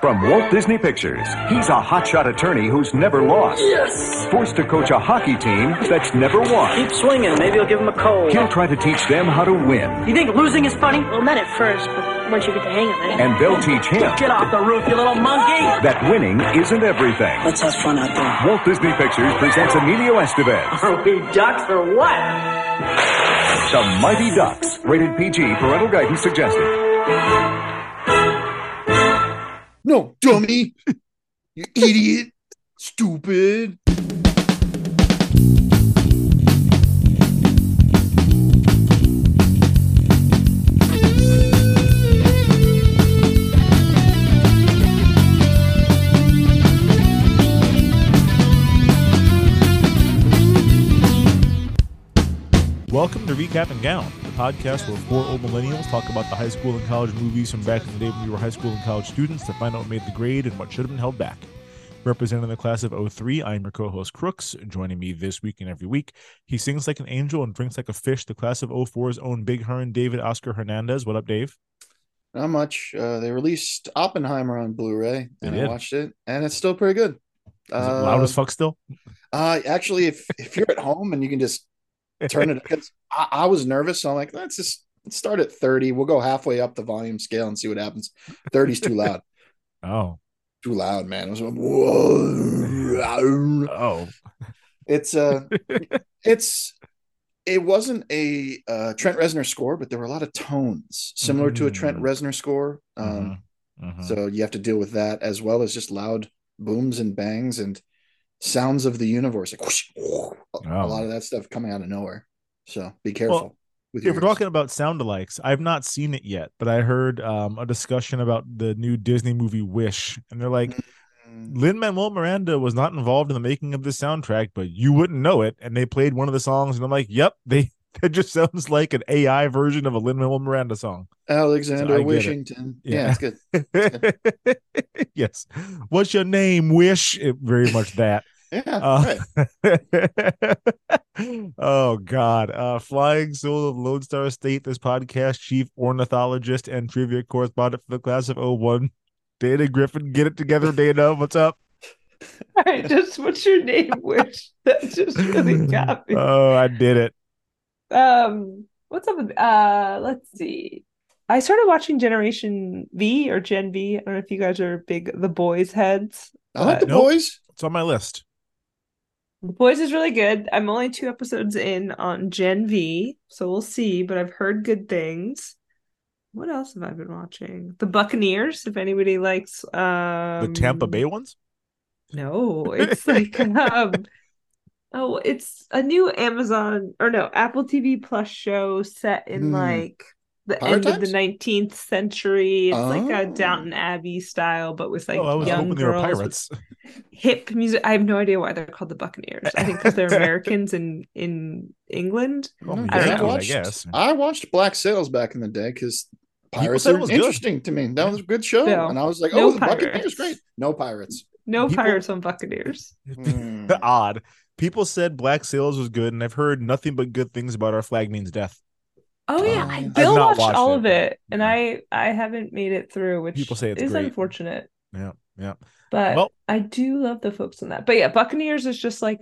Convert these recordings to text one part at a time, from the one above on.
From Walt Disney Pictures, he's a hotshot attorney who's never lost. Yes! Forced to coach a hockey team that's never won. Keep swinging. Maybe I'll give him a cold. He'll try to teach them how to win. You think losing is funny? Well, not at first, but once you get the hang of it. And they'll teach him Get off the roof, you little monkey! that winning isn't everything. Let's have fun out there. Walt Disney Pictures presents Emilio Estevez, Are we ducks or what? The Mighty Ducks. Rated PG. Parental guidance suggested. No, dummy. You idiot. Stupid. Welcome to Recap and Gown, the podcast where four old millennials talk about the high school and college movies from back in the day when we were high school and college students to find out what made the grade and what should have been held back. Representing the class of 03, I'm your co-host Crooks. Joining me this week and every week, he sings like an angel and drinks like a fish, the class of 04's own Big Hearn, David Oscar Hernandez. What up, Dave? Not much. They released Oppenheimer on Blu-ray, and did. I watched it, and it's still pretty good. Is it loud as fuck still? Actually, if you're at home and you can just turn it, because I was nervous, so I'm like, let's start at 30. We'll go halfway up the volume scale and see what happens. 30's too loud. Oh. Too loud, man. It was whoa. Oh. It wasn't a Trent Reznor score, but there were a lot of tones similar to a Trent Reznor score. So you have to deal with that, as well as just loud booms and bangs and sounds of the universe, like whoosh, a lot of that stuff coming out of nowhere. So be careful. If we're talking about sound-alikes, I've not seen it yet, but I heard a discussion about the new Disney movie Wish, and they're like, Lin-Manuel Miranda was not involved in the making of this soundtrack, but you wouldn't know it. And they played one of the songs, and I'm like, yep, that just sounds like an AI version of a Lin-Manuel Miranda song. Alexander So Wishington. Yeah. It's good. It's good. Yes. What's your name? Wish. Very much that. Yeah. Right. Oh God. Flying Soul of Lone Star State, this podcast chief ornithologist and trivia correspondent for the class of 01, Dana Griffin. Get it together, Dana. What's up? All right, just what's your name, Wish? That just really got me. Oh, I did it. What's up with let's see. I started watching Generation V or Gen V. I don't know if you guys are big The Boys heads. I like The Nope. Boys. It's on my list. The Boys is really good. I'm only 2 episodes in on Gen V, so we'll see, but I've heard good things. What else have I been watching? The Buccaneers, if anybody likes The Tampa Bay ones? No, it's like oh, it's a new Amazon or no, Apple TV Plus show set in like the Pirate end of Times? the 19th century. It's like a Oh. Downton Abbey style, but with like I was young hoping they were girls with pirates. hip music. I have no idea why they're called the Buccaneers. I think because they're Americans in England. Well, I don't know. I guess. I watched Black Sails back in the day because pirates said it are was good. interesting to me. That was a good show. No. And I was like, No the pirates. Buccaneers, great. No pirates. No People- pirates on Buccaneers. Odd. People said Black Sails was good, and I've heard nothing but good things about Our Flag Means Death. Oh yeah, I've Bill not watched watched all it, of it, but- and I haven't made it through, which People say it's is great. unfortunate. Yeah. But Well- I do love the folks in that. But yeah, Buccaneers is just like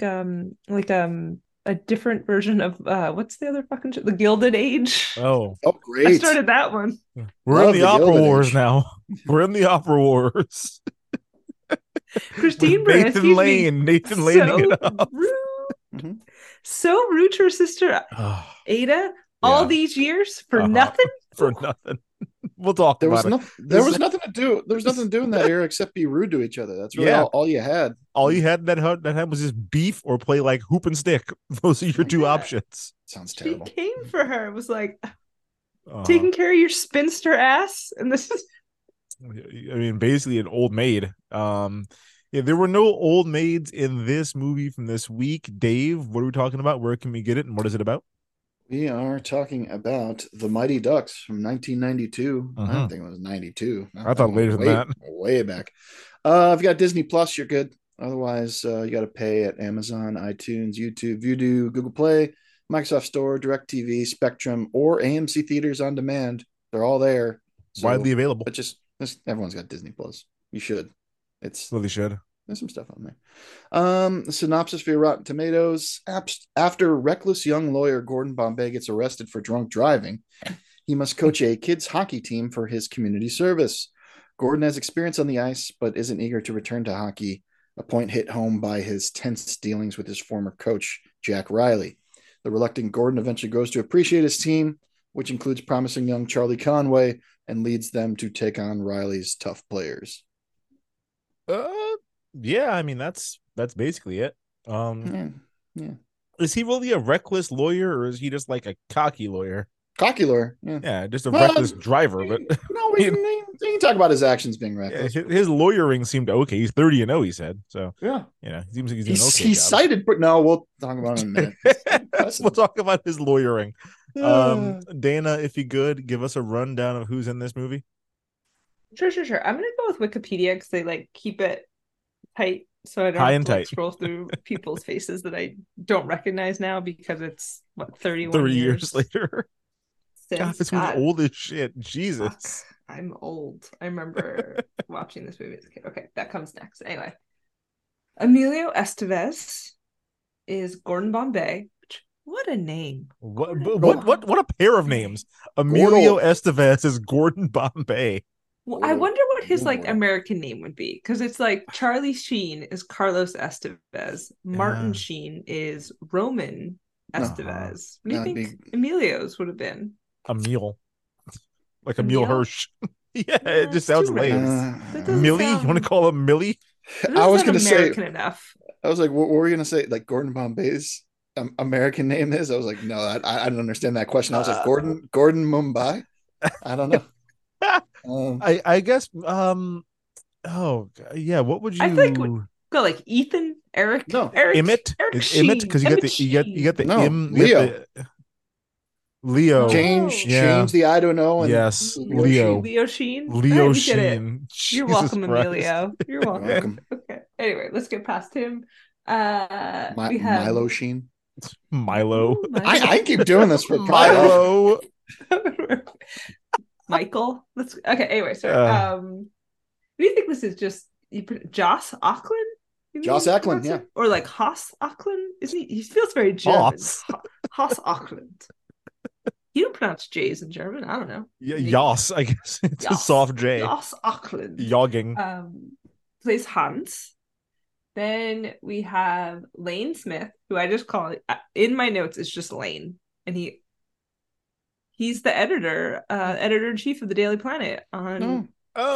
a different version of what's the other fucking show? The Gilded Age. Oh, Oh, I great. started that one. we're Love in the the Opera Gilded Wars Age. now. We're in the Opera Wars. Christine With Brand, Nathan excuse Lane. me. Nathan Lane. So rude. Mhm. So rude to her sister Oh, Ada all Yeah. these years for Uh-huh. nothing. for nothing. We'll talk There about was it. there was nothing to do. There was nothing to do in that era except be rude to each other. That's really Yeah. all you had. All you had that time was just beef or play like hoop and stick. Those are your two Yeah. options. Sounds She terrible. came for her. It was like Uh, taking care of your spinster ass, and this is I mean, basically an old maid. Yeah, there were no old maids in this movie from this week. Dave, what are we talking about? Where can we get it, and what is it about? We are talking about The Mighty Ducks from 1992. I Uh-huh. don't think it was 92. I thought later than way, that. Way back. If you got Disney Plus, you're good. Otherwise, you got to pay at Amazon, iTunes, YouTube, Vudu, Google Play, Microsoft Store, DirecTV, Spectrum, or AMC Theaters on Demand. They're all there. So, Widely available. but just everyone's got Disney Plus. You should. It's Really should. There's some stuff on there. The synopsis via Rotten Tomatoes. After reckless young lawyer Gordon Bombay gets arrested for drunk driving, he must coach a kids hockey team for his community service. Gordon has experience on the ice, but isn't eager to return to hockey, a point hit home by his tense dealings with his former coach, Jack Riley. The reluctant Gordon eventually grows to appreciate his team, which includes promising young Charlie Conway, and leads them to take on Riley's tough players. Yeah, I mean that's basically it. Yeah. Is he really a reckless lawyer, or is he just like a cocky lawyer? Cocky lawyer, yeah, just a reckless driver. But no, we can talk about his actions being reckless. Yeah, his lawyering seemed okay. He's 30-0, he said. So yeah, he seems like he's doing okay. He's cited, but no, we'll talk about it in a minute. We'll talk about his lawyering. Dana, if you could give us a rundown of who's in this movie. Sure. I'm gonna go with Wikipedia because they like keep it tight, so I don't have to like, scroll through people's faces that I don't recognize now because it's 30 years later. God, this movie's old as shit. Jesus. Fuck, I'm old. I remember watching this movie as a kid. Okay, that comes next. Anyway, Emilio Estevez is Gordon Bombay. What a name! What a pair of names. Emilio Estevez is Gordon Bombay. Well, I wonder what his like American name would be, because it's like Charlie Sheen is Carlos Estevez, Martin Sheen is Roman Estevez. What do you think Emilio's would have been? Emil, like Emil Hirsch. Yeah, it just sounds lame. Millie, you want to call him Millie? I was going to say American enough. I was like, what were you going to say? Like Gordon Bombay's American name is? I was like, no, I don't understand that question. I was like, Gordon Mumbai. I don't know. I guess. Oh yeah, what would you? I think go like Ethan, Eric. No, Eric. Emmett. Eric It's Emmett because you get the Leo. Leo. Change the I don't know. And yes, Leo Sheen. Leo Sheen. You're welcome, Emilio. You're welcome. Okay. Anyway, let's get past him. We have Milo Sheen. Milo. I keep doing this for Milo. Michael. Okay. Anyway, sorry. What do you think this is? Just Joss Auckland? Joss Auckland, yeah, or like Haas Auckland? Isn't he? He feels very German. Haas Auckland. You don't pronounce J's in German. I don't know. Yeah, Joss. I guess it's a soft J. Joss Auckland. Jogging. Plays Hans. Then we have Lane Smith, who I just call it in my notes. It's just Lane, and he's the editor-in-chief of the Daily Planet on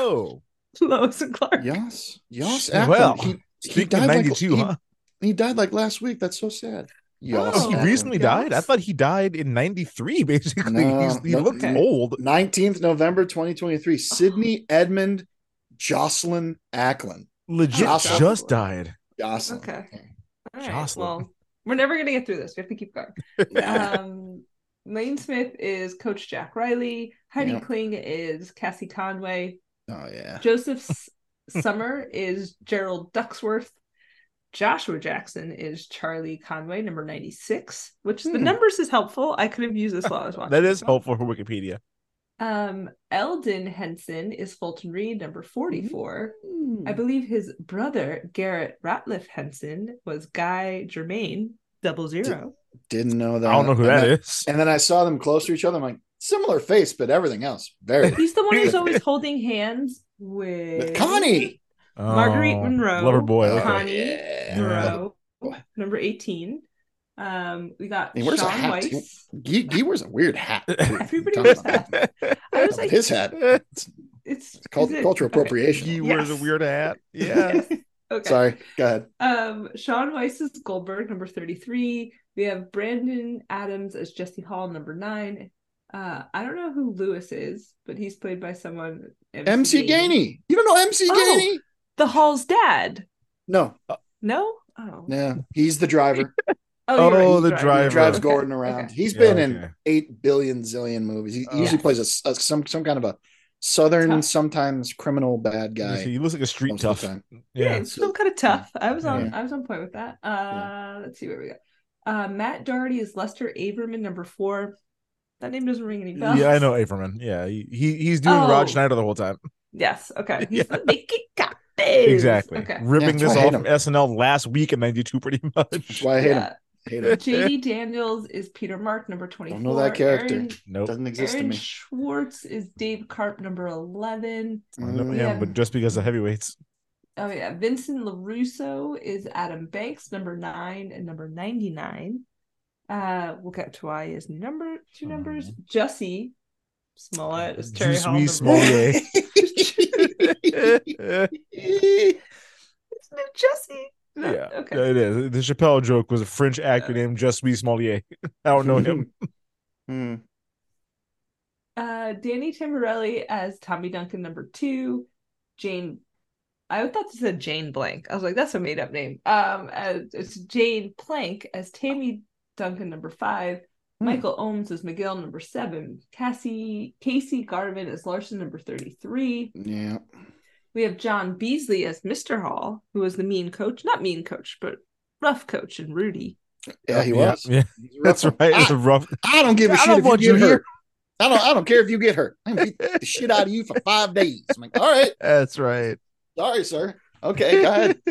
Lois and Clark. Yes. Well, he died 92, huh? He died like last week. That's so sad. He recently died? I thought he died in 93, basically. He looked old. 19th November 2023. Sydney Edmund Jocelyn Ackland. Legit just died. Jocelyn. Okay. All right. Jocelyn. Well, we're never going to get through this. We have to keep going. Lane Smith is Coach Jack Riley. Heidi Kling is Cassie Conway. Oh, yeah. Joseph Summer is Gerald Ducksworth. Joshua Jackson is Charlie Conway, number 96, which the numbers is helpful. I could have used this while I was watching. That is helpful for Wikipedia. Eldon Henson is Fulton Reed, number 44. I believe his brother, Garrett Ratliff Henson, was Guy Germain, 00. Didn't know that. I don't know who that is. And then I saw them close to each other. I'm like, similar face, but everything else, very. He's the one who's always holding hands with Connie. Marguerite Monroe. Lover boy. Connie Monroe, number 18. We got Sean Weiss. He wears a weird hat. Everybody wears hats. I was like, his hat. It's called cultural appropriation. He wears a weird hat. Yeah. Okay. Sorry. Go ahead. Sean Weiss is Goldberg, number 33. We have Brandon Adams as Jesse Hall, number 9. I don't know who Lewis is, but he's played by someone. MC Gainey. You don't know MC Gainey? The Hall's dad. No. No? Oh. Yeah. He's the driver. The driver. He drives Gordon around. Okay. He's been in 8 billion zillion movies. He usually plays some kind of a southern, sometimes criminal bad guy. He looks like a street tough. Yeah, it's still kind of tough. I was on point with that. Let's see where we go. Matt Doherty is Lester Averman, number 4. That name doesn't ring any bells. Yeah, I know Averman. Yeah, he's doing Rod Schneider the whole time. Yes. Okay. He's Yeah. the making copies. Exactly. Okay. Ripping Yeah, this that's why I off hate from SNL last week in 92 pretty much. That's why I hate him. Hate him. JD Daniels is Peter Mark, number 24. Don't know that character. Aaron, Nope. Doesn't exist Aaron to me. Schwartz is Dave Karp, number 11. I know Yeah. him, but just because of heavyweights. Oh, yeah. Vincent LaRusso is Adam Banks, number 9 and number 99. We'll get to why is two numbers. Jussie Smollett is Terry Hall. Juice Smollett. Isn't it Jussie? No? Yeah, Okay. it is. The Chappelle joke was a French actor named Just Louis Smollett. I don't know him. Danny Tamborelli as Tommy Duncan, number 2. Jane, I thought this said Jane Blank. I was like, that's a made up name. It's Jane Plank as Tammy Duncan, number 5. Michael Ohms as Miguel, number 7. Casey Garvin as Larson, number 33. Yeah. We have John Beasley as Mr. Hall, who was the mean coach. Not mean coach, but rough coach in Rudy. Yeah, he was. Yeah, that's right. It's a rough. I don't give a I shit don't if want you you get here. hurt. I don't care if you get hurt. I'm gonna beat the shit out of you for 5 days. I'm like, all right, That's right. sorry, sir. Okay, go ahead.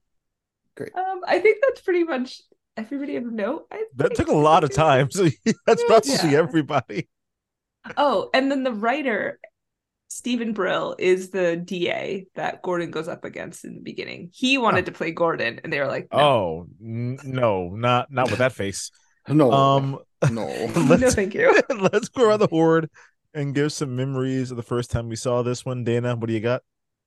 I think that's pretty much everybody of note. That took a lot of time. So that's probably Yeah. everybody. Oh, and then the writer, Stephen Brill, is the DA that Gordon goes up against in the beginning. He wanted to play Gordon, and they were like, no. Oh no, not with that face. No, no. No, thank you. Let's go around the horde and give some memories of the first time we saw this one. Dana, what do you got?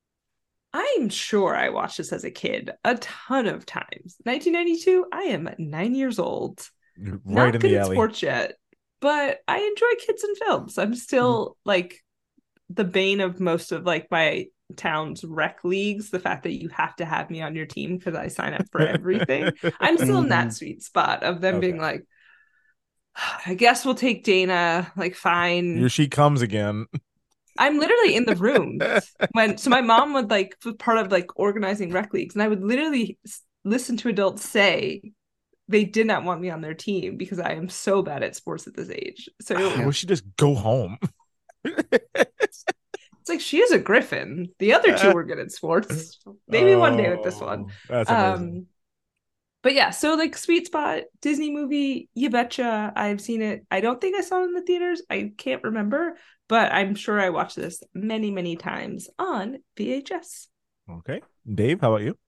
I'm sure I watched this as a kid a ton of times. 1992, I am 9 years old. Right Not in good the at alley. sports yet, but I enjoy kids and films. I'm still like the bane of most of like my town's rec leagues, the fact that you have to have me on your team because I sign up for everything. I'm still in that sweet spot of them being like, I guess we'll take Dana, like fine. Here she comes again. I'm literally in the room so my mom would like was part of like organizing rec leagues, and I would literally listen to adults say they did not want me on their team because I am so bad at sports at this age. So I wish she'd just go home. it's like she is a griffin. The other two were good at sports. Maybe one day with this one. That's amazing. But yeah, so like sweet spot Disney movie, you betcha. I've seen it. I don't think I saw it in the theaters. I can't remember, but I'm sure I watched this many, many times on VHS. Okay. Dave, how about you?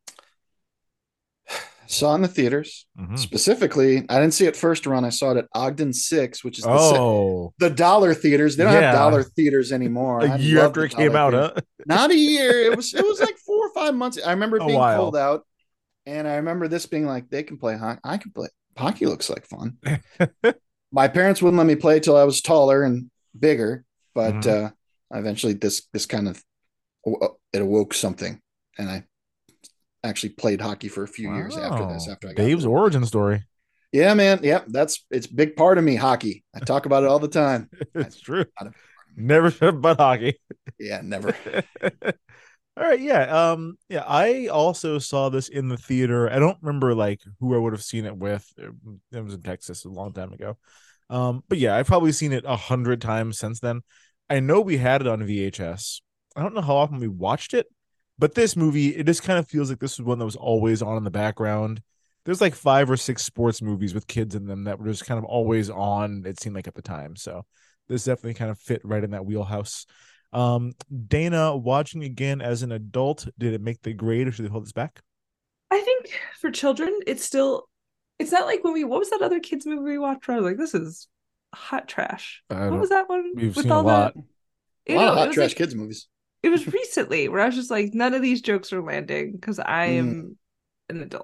Saw in the theaters. Specifically, I didn't see it first run. I saw it at Ogden 6, which is the dollar theaters. They don't have dollar theaters anymore. A year after it came out, huh? Not a year. It was like 4 or 5 months. I remember it being cold out, and I remember this being like, they can play hockey. I can play hockey. Looks like fun. My parents wouldn't let me play till I was taller and bigger, but eventually this kind of it awoke something, and I actually played hockey for a few years after this. After I got Dave's origin story. Yeah, man. Yeah, it's a big part of me. Hockey. I talk about it all the time. It's true. Never shut up about hockey. Yeah, never. All right, yeah. I also saw this in the theater. I don't remember like who I would have seen it with. It was in Texas a long time ago. But yeah, I've probably seen it 100 times since then. I know we had it on VHS. I don't know how often we watched it, but this movie, it just kind of feels like this was one that was always on in the background. There's like 5 or 6 sports movies with kids in them that were just kind of always on, it seemed like at the time. So this definitely kind of fit right in that wheelhouse. Dana, watching again as an adult, did it make the grade or should they hold this back? I think for children, it's not like what was that other kids movie we watched where I was like, this is hot trash. What was that one? We've seen a lot. A lot of hot trash kids movies. It was recently where I was just like, none of these jokes are landing because I am an adult.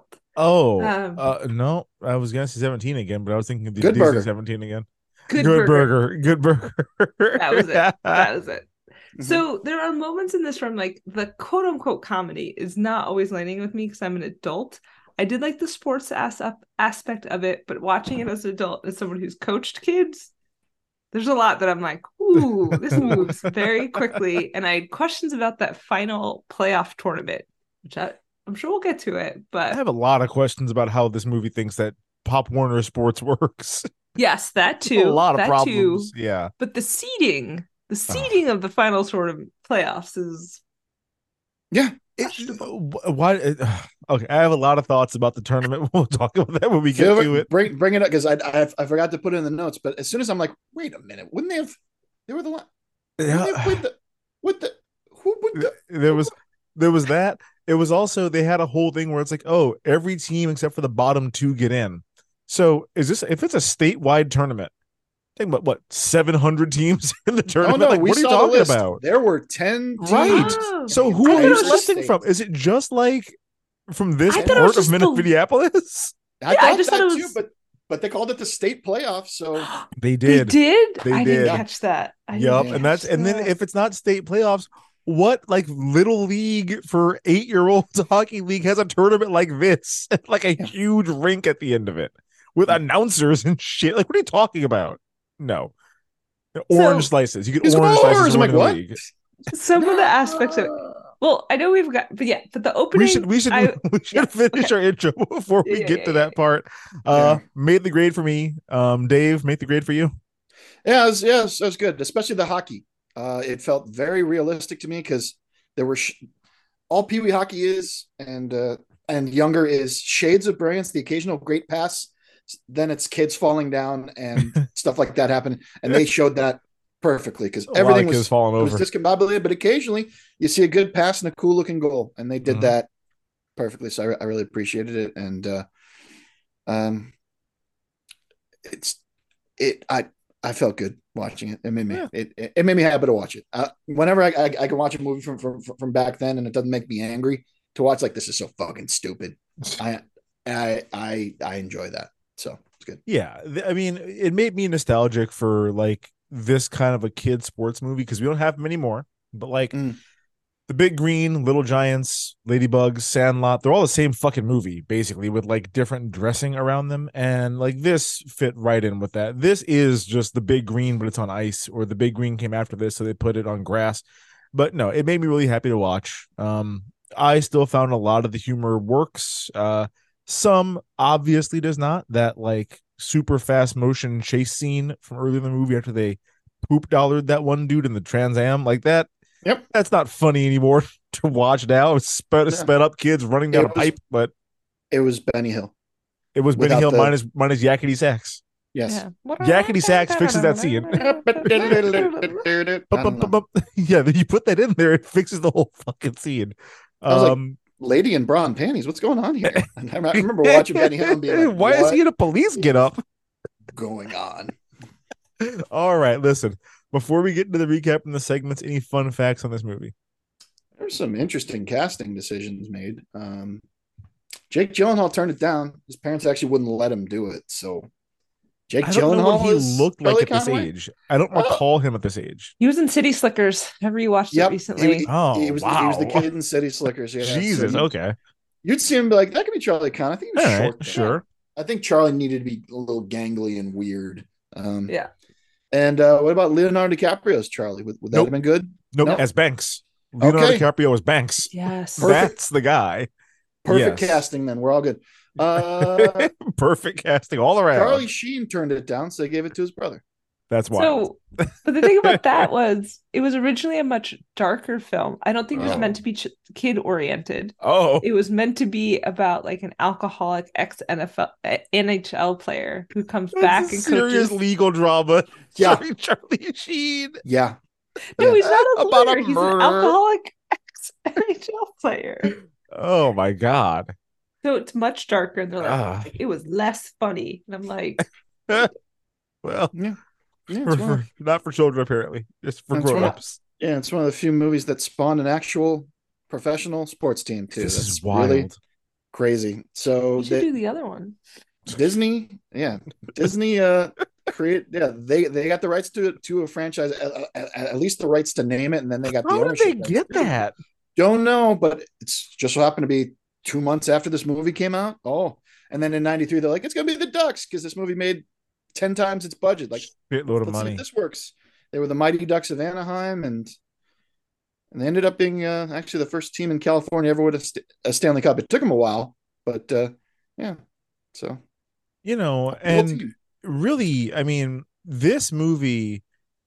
No, I was gonna say 17 again, but I was thinking Good Disney Burger. 17 again. Good Burger. That was it. That was it. So there are moments in this from like the quote unquote comedy is not always landing with me because I'm an adult. I did like the sports aspect of it, but watching it as an adult, as someone who's coached kids, there's a lot that I'm like, ooh, this moves very quickly. And I had questions about that final playoff tournament, which I'm sure we'll get to it. But I have a lot of questions about how this movie thinks that Pop Warner Sports works. Yes, that too. A lot of problems. Yeah. But the seating The seeding of the final sort of playoffs is questionable. Okay, I have a lot of thoughts about the tournament. We'll talk about that when we get to it. Bring it up because I forgot to put it in the notes. But as soon as I'm like, wait a minute, wouldn't they have? They were the one. There was that. It was also they had a whole thing where it's like, oh, every team except for the bottom 2 get in. So if it's a statewide tournament? Think about what 700 teams in the tournament. No, like, what are you talking about? There were 10 teams. Right. So who are you listing from? Is it just like from this part of Minneapolis? I just thought it was too, but they called it the state playoffs. So they did. I didn't catch that. And then if it's not state playoffs, what like little league for 8-year-olds hockey league has a tournament like this, like a huge rink at the end of it with announcers and shit? Like, what are you talking about? No, orange slices. You get orange slices. I'm like, what? League. Some of the aspects of it. Well, I know we've got, but the opening. We should finish our intro before we get to that part. Made the grade for me. Dave, made the grade for you. Yeah, it was good, especially the hockey. It felt very realistic to me because there were all Pee Wee hockey is, and younger is shades of brilliance, the occasional great pass. Then it's kids falling down and stuff like that happen, and they showed that perfectly because everything was falling over. It was discombobulated, but occasionally you see a good pass and a cool looking goal, and they did that perfectly. So I really appreciated it, and I felt good watching it. It made me it made me happy to watch it. Whenever I can watch a movie from back then, and it doesn't make me angry to watch, like, this is so fucking stupid. I enjoy that. So it's good. Yeah. I mean, it made me nostalgic for like this kind of a kid sports movie because we don't have many more, but like The Big Green, Little Giants, Ladybugs, Sandlot, they're all the same fucking movie basically with like different dressing around them. And like this fit right in with that. This is just The Big Green, but it's on ice, or The Big Green came after this, so they put it on grass. But no, it made me really happy to watch. I still found a lot of the humor works. Some obviously does not. That like super fast motion chase scene from earlier in the movie after they poop dollared that one dude in the Trans Am, like that. Yep, that's not funny anymore to watch now. Sped up kids running down a pipe, but it was Benny Hill. It was Benny Hill minus Yakety Sax. Yes, Yakety Sax fixes that scene. Yeah, you put that in there, it fixes the whole fucking scene. I was like, lady in bra and panties, what's going on here? And I remember watching Benny Hill and being like, why is he in a police get-up going on? All right, listen, before we get into the recap and the segments, any fun facts on this movie? There's some interesting casting decisions made. Jake Gyllenhaal turned it down. His parents actually wouldn't let him do it, so Jake Gyllenhaal, he looked like at this age. I don't recall him at this age. He was in City Slickers. I rewatched it recently. He was the kid in City Slickers. Yeah, Jesus, so okay. You'd see him and be like, that could be Charlie Conn. I think he was short. Right, sure. I think Charlie needed to be a little gangly and weird. Yeah. And what about Leonardo DiCaprio's Charlie? Would that have been good? Nope. As Banks. Leonardo DiCaprio as Banks. Yes. That's the guy. Perfect casting then. We're all good. Perfect casting all around. Charlie Sheen turned it down, so they gave it to his brother. That's why. So, but the thing about that was it was originally a much darker film. I don't think it was meant to be kid oriented. Oh, it was meant to be about like an alcoholic NHL player who comes back and serious coaches. Legal drama. Yeah, Charlie Sheen. Yeah. No, he's not a about lawyer. a He's murder. an alcoholic NHL player. Oh my god. So it's much darker. And they're like, it was less funny. And I'm like, well, yeah. Not for children, apparently. Just for grown-ups. Yeah, it's one of the few movies that spawned an actual professional sports team too. This is wild. Really Crazy. So we should do the other one. Disney create. Yeah, they got the rights to a franchise, at least the rights to name it, and then they got the ownership. How did they get that? Don't know, but it's just so happened to be 2 months after this movie came out. Oh, and then in '93 they're like, it's gonna be the Ducks because this movie made 10 times its budget. Like, shitload of money. See if this works. They were the Mighty Ducks of Anaheim, and they ended up being actually the first team in California ever with a Stanley Cup. It took them a while, but yeah. So, and really, I mean, this movie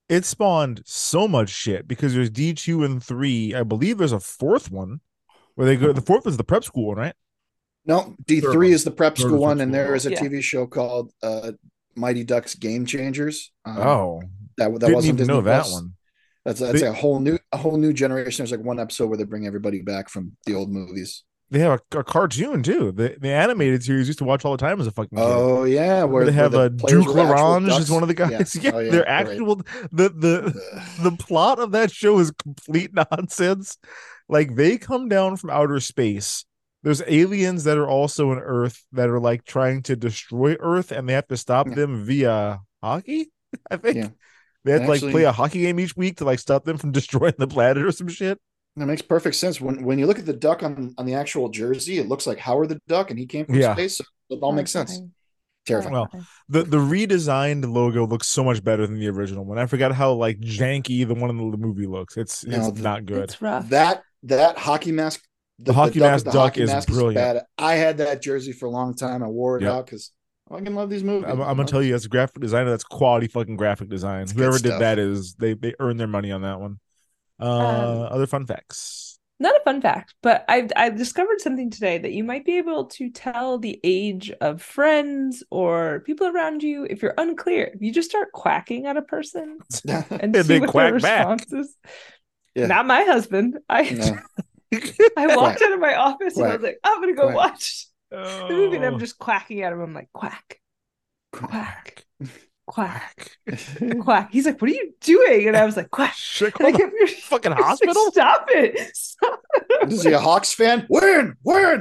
it spawned so much shit because there's D2 and 3. I believe there's a fourth one where they go. The fourth is the prep school one, right? No, D3 is the prep Third school is one, prep and school. there is a Yeah. TV show called Mighty Ducks Game Changers. Oh, that didn't wasn't even Disney know that Plus. one. That's They- a whole new generation. There's like one episode where they bring everybody back from the old movies. They have a cartoon too. The animated series used to watch all the time as a fucking kid. Oh yeah, Where they have the players Duke were actual Larange ducks. is one of the guys. Yeah, Oh, they're right. actual. The plot of that show is complete nonsense. Like they come down from outer space. There's aliens that are also on Earth that are like trying to destroy Earth, and they have to stop Yeah. them via hockey. I think Yeah. they have to like Actually- play a hockey game each week to like stop them from destroying the planet or some shit. That makes perfect sense. When you look at the duck on the actual jersey, it looks like Howard the Duck, and he came from Yeah. space. So it all makes sense. Terrifying. Well, the redesigned logo looks so much better than the original one. I forgot how like janky the one in the movie looks. It's not good. It's rough. That hockey mask, The hockey mask with duck is brilliant. bad. I had that jersey for a long time. I wore it Yep. out because I fucking love these movies. I'm gonna tell you, as a graphic designer, that's quality fucking graphic design. It's Whoever good did stuff. that is they earned their money on that one. Other fun facts. Not a fun fact, but I've discovered something today that you might be able to tell the age of friends or people around you if you're unclear. If you just start quacking at a person and And see they what quack their back. response is. Yeah. Not my husband. No. I walked out of my office and I was Quack. like, I'm gonna go Quack. watch the movie, and Oh. I'm just quacking at him. I'm like, quack, quack, quack, Quack. quack. He's like, what are you doing? And I was like, quack. Shit, And I call the kept fucking I was like, hospital. Stop it! Stop it! Is he a Hawks fan? Win.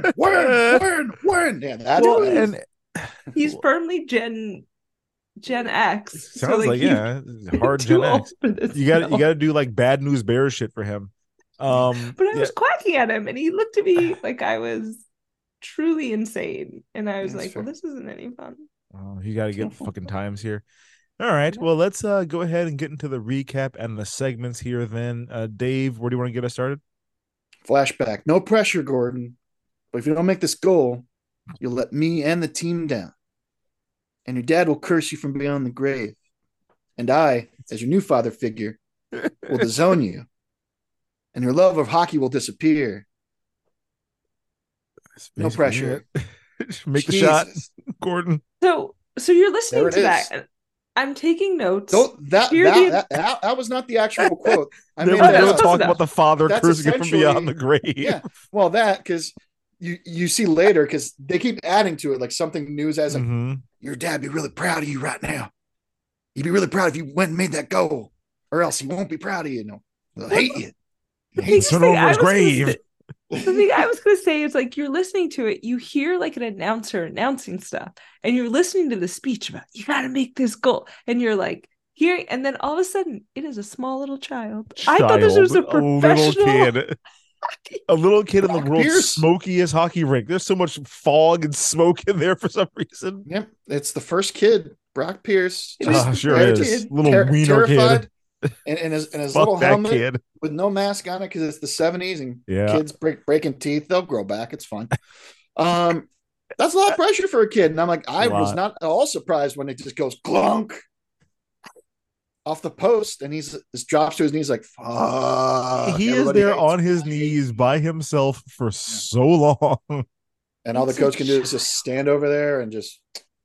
Yeah, that's Well, bad. And He's firmly Gen X. so, sounds like he's yeah, hard too Gen old X. for this You got film. to do like bad news bear shit for him. But I yeah. was quacking at him, and he looked at me like I was truly insane, and I was That's like, fair. "Well, this isn't any fun." Oh, you got to get the fucking times here. All right. Well, let's go ahead and get into the recap and the segments here. Then, Dave, where do you want to get us started? Flashback. No pressure, Gordon. But if you don't make this goal, you'll let me and the team down. And your dad will curse you from beyond the grave. And I, as your new father figure, will disown you. And your love of hockey will disappear. That's No basically pressure. it. Make the shot, Jesus. Gordon. So you're listening There it to that. is. And I'm taking notes. That was not the actual quote. I Then made we're that that's going up. to close talk enough. about the father That's cursing from beyond the grave. Yeah. Well, that because you see later because they keep adding to it like something news as like Mhm. your dad be really proud of you right now. He'd be really proud if you went and made that goal, or else he won't be proud of you. No, he'll hate you. The biggest Turn thing over I his was gonna grave. say- The thing I was going to say is like you're listening to it, you hear like an announcer announcing stuff, and you're listening to the speech about you got to make this goal, and you're like hearing, and then all of a sudden it is a small little child. I thought this was a little professional kid. A little kid in the Brock world's Pierce. smokiest hockey rink. There's so much fog and smoke in there for some reason. Yep, it's the first kid, Brock Pierce. It just is Sure there, is. kid. Little wiener terrified, kid. in his Fuck little that helmet kid. with no mask on it because it's the 70s and Yeah. kids breaking teeth. They'll grow back. It's fine. That's a lot of pressure for a kid, and I'm like, I was Lot. not at all surprised when it just goes clunk off the post, and he's just drops to his knees like, "Fuck." He is Everybody there hates on him. his knees by himself for so long. And all the He's a coach can do is just stand over there and just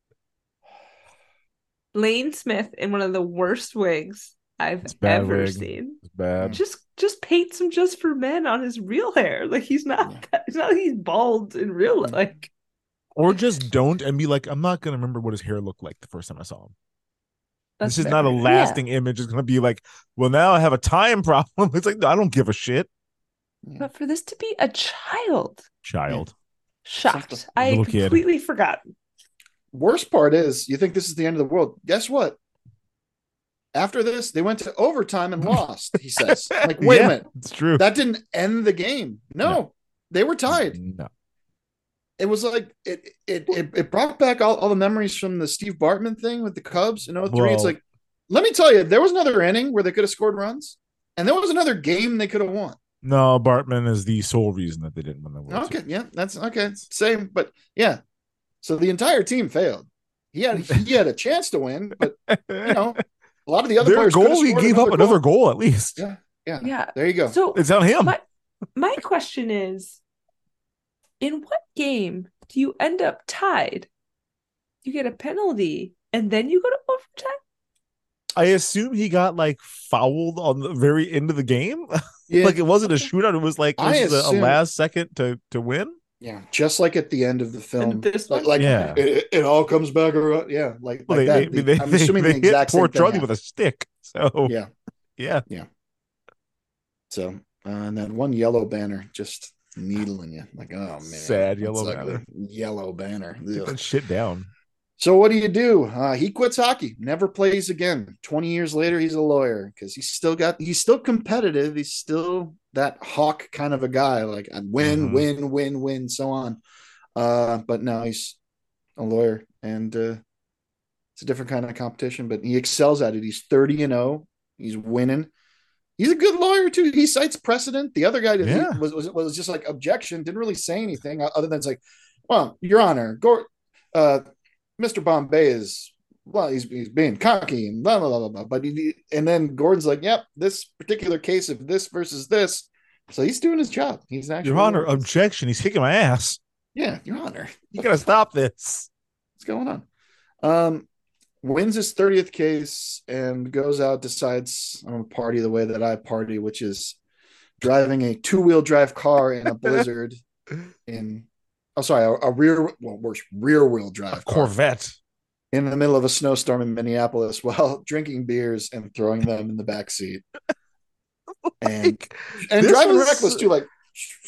Lane Smith in one of the worst wigs I've It's bad ever wig. seen. It's bad. Just paint some just for men on his real hair. Like he's not it's not like he's bald in real life. Like Or just don't and be like, I'm not gonna remember what his hair looked like the first time I saw him. that's This is not a fair. lasting image. It's gonna be like, well, now I have a time problem. It's like, I don't give a shit. But for this to be a child, Child. shocked. Something. I Little kid. completely forgot. worst part is you think this is the end of the world. Guess what? After this, they went to overtime and lost, he says. Like, wait Yeah, a minute. It's true. That didn't end the game. No. They were tied. No. It was like it brought back all the memories from the Steve Bartman thing with the Cubs in 03. It's Well- like, let me tell you, there was another inning where they could have scored runs, and there was another game they could have won. No, Bartman is the sole reason that they didn't win the World Okay, Series. yeah, that's okay. Same, but yeah. So the entire team failed. He had a chance to win, but you know, a lot of the other Their players could have goalie scored gave up another goal at least. Yeah. Yeah. There you go. So It's on him. my question is, in what game do you end up tied? You get a penalty and then you go to overtime? I assume he got like fouled on the very end of the game. Yeah. Like it wasn't a shootout. It was like I this is a assume- last second to win. Yeah, just like at the end of the film. And this one? Like Yeah. it all comes back around. Yeah, like Well, that. I'm assuming they the exact hit poor same thing Charlie with happened. a stick. So Yeah. yeah. So and then one yellow banner just needling you. Like, oh man. Sad yellow that's ugly. banner. Yellow banner. Take Ugh. that shit down. So what do? He quits hockey, never plays again. 20 years later, he's a lawyer because he's still competitive. He's still that hawk kind of a guy, like win, so on. But now he's a lawyer, and it's a different kind of competition, but he excels at it. He's 30-0. He's winning. He's a good lawyer too. He cites precedent. The other guy was just like objection, didn't really say anything other than it's like, well, Your Honor, Mr. Bombay is, well, he's being cocky and blah, blah, blah, blah. But and then Gordon's like, yep, this particular case of this versus this. So he's doing his job. He's actually, Your Honor, objection. He's kicking my ass. Yeah, Your Honor. You gotta stop this. What's going on? Wins his 30th case and goes out, decides I'm gonna party the way that I party, which is driving a 2-wheel drive car in a blizzard a rear wheel drive car Corvette in the middle of a snowstorm in Minneapolis while drinking beers and throwing them in the back seat. And driving reckless too, like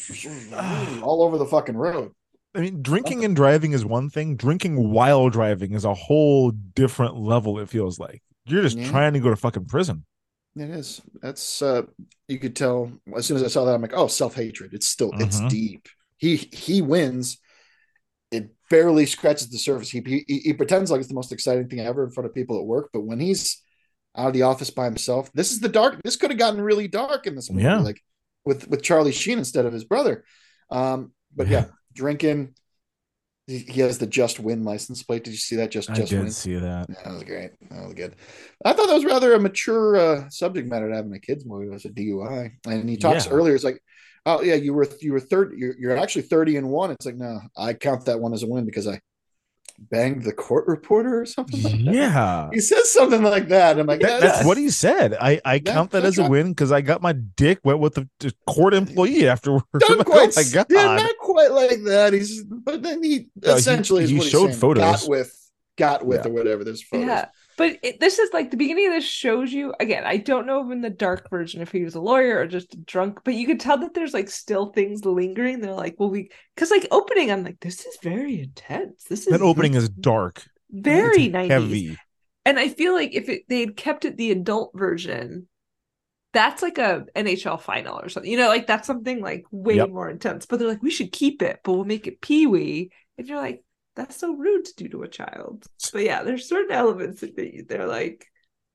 all over the fucking road. I mean, drinking and driving is one thing. Drinking while driving is a whole different level, it feels like. You're just trying to go to fucking prison. It is. That's you could tell as soon as I saw that, I'm like, oh, self-hatred. It's still it's deep. He wins. It barely scratches the surface. He pretends like it's the most exciting thing ever in front of people at work, but when he's out of the office by himself, this could have gotten really dark in this movie, like with Charlie Sheen instead of his brother. But drinking. He has the Just Win license plate. Did you see that? Just I did Win. see that. That was great. That was good. I thought that was rather a mature subject matter to have in a kids movie. It was a DUI, and he talks earlier. It's like, oh yeah, you were 30. You're actually 30-1. It's like, no, I count that one as a win because I banged the court reporter or something. Like that. He says something like that. I'm like, that's what he said. I count that as a win because I got my dick wet with the court employee afterwards. Not quite, oh my God. Yeah, not quite like that. But then he essentially he showed photos. Got with or whatever. There's photos. Yeah. But this is like the beginning of this shows you, again, I don't know if in the dark version if he was a lawyer or just a drunk, but you could tell that there's like still things lingering. They're like, well, because like opening, I'm like, this is very intense. That opening is dark. Very 90s. Heavy. And I feel like if they had kept it the adult version, that's like a NHL final or something. You know, like that's something like way more intense. But they're like, we should keep it, but we'll make it Pee-wee. And you're like, that's so rude to do to a child. But yeah, there's certain elements that they're like,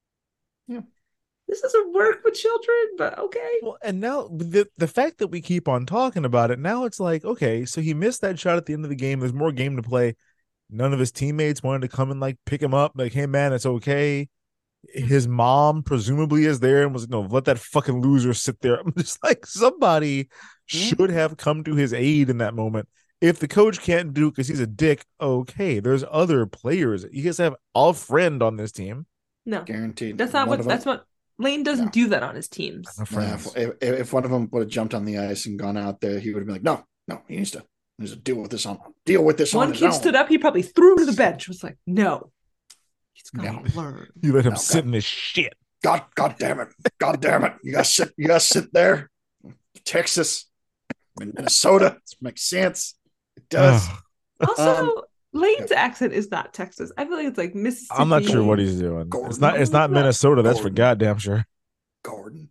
this doesn't work with children, but okay. Well, and now the fact that we keep on talking about it, now it's like, okay, so he missed that shot at the end of the game. There's more game to play. None of his teammates wanted to come and like pick him up. Like, hey man, it's okay. His mom presumably is there and was no, let that fucking loser sit there. I'm just like, somebody should have come to his aid in that moment. If the coach can't do it because he's a dick, okay, there's other players. You guys have a friend on this team. No, guaranteed. That's not that's what Lane doesn't do that on his teams. If one of them would have jumped on the ice and gone out there, he would have been like, no, he needs to deal with this on One kid stood up, he probably threw him to the bench. Was like, no, he's gonna learn. You let him sit in this shit. God damn it. You gotta sit there. Texas, Minnesota. It makes sense. It does. Also, Lane's accent is not Texas. I feel like it's like Mississippi. I'm not sure what he's doing. Gordon. It's not Minnesota. That's for goddamn sure. Gordon.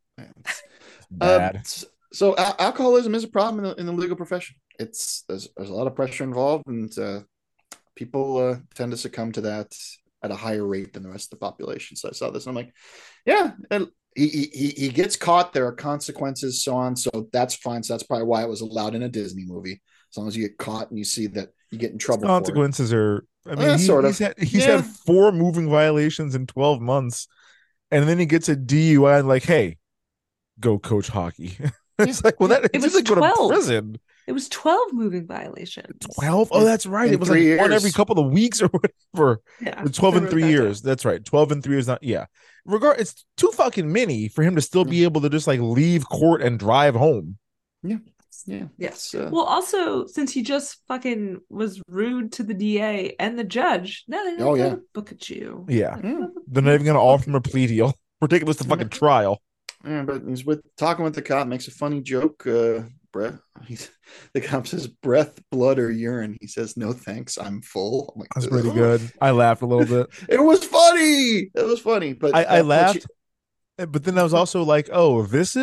Bad. So alcoholism is a problem in the legal profession. There's a lot of pressure involved, and people tend to succumb to that at a higher rate than the rest of the population. So I saw this, and I'm like, yeah, he gets caught. There are consequences, so on. So that's fine. So that's probably why it was allowed in a Disney movie. As long as you get caught and you see that you get in trouble. Consequences are. I mean, sort of. He's had 4 moving violations in 12 months. and then he gets a DUI and like, hey, go coach hockey. It's like, well, that It it was doesn't go to 12. prison. It was 12 moving violations. 12? Oh, that's right. In It was 3 like one years. every couple of weeks or whatever. Yeah. 12 I in wrote 3 that years. down. That's right. 12 in 3 years. Not, yeah. It's too fucking many for him to still be able to just like leave court and drive home. Yeah. Yes. It's, Well, also, since he just fucking was rude to the DA and the judge, now they Oh, yeah. book at you. Yeah. Yeah. They're not even going to offer him a plea deal. We're taking this to fucking trial. Yeah, but he's talking with the cop, makes a funny joke. Breath. The cop says, "Breath, blood, or urine?" He says, "No, thanks. I'm full." I'm like, That's pretty "Ugh." good. I laughed a little bit. It was funny. It was funny, but I laughed. But then I was also like, oh,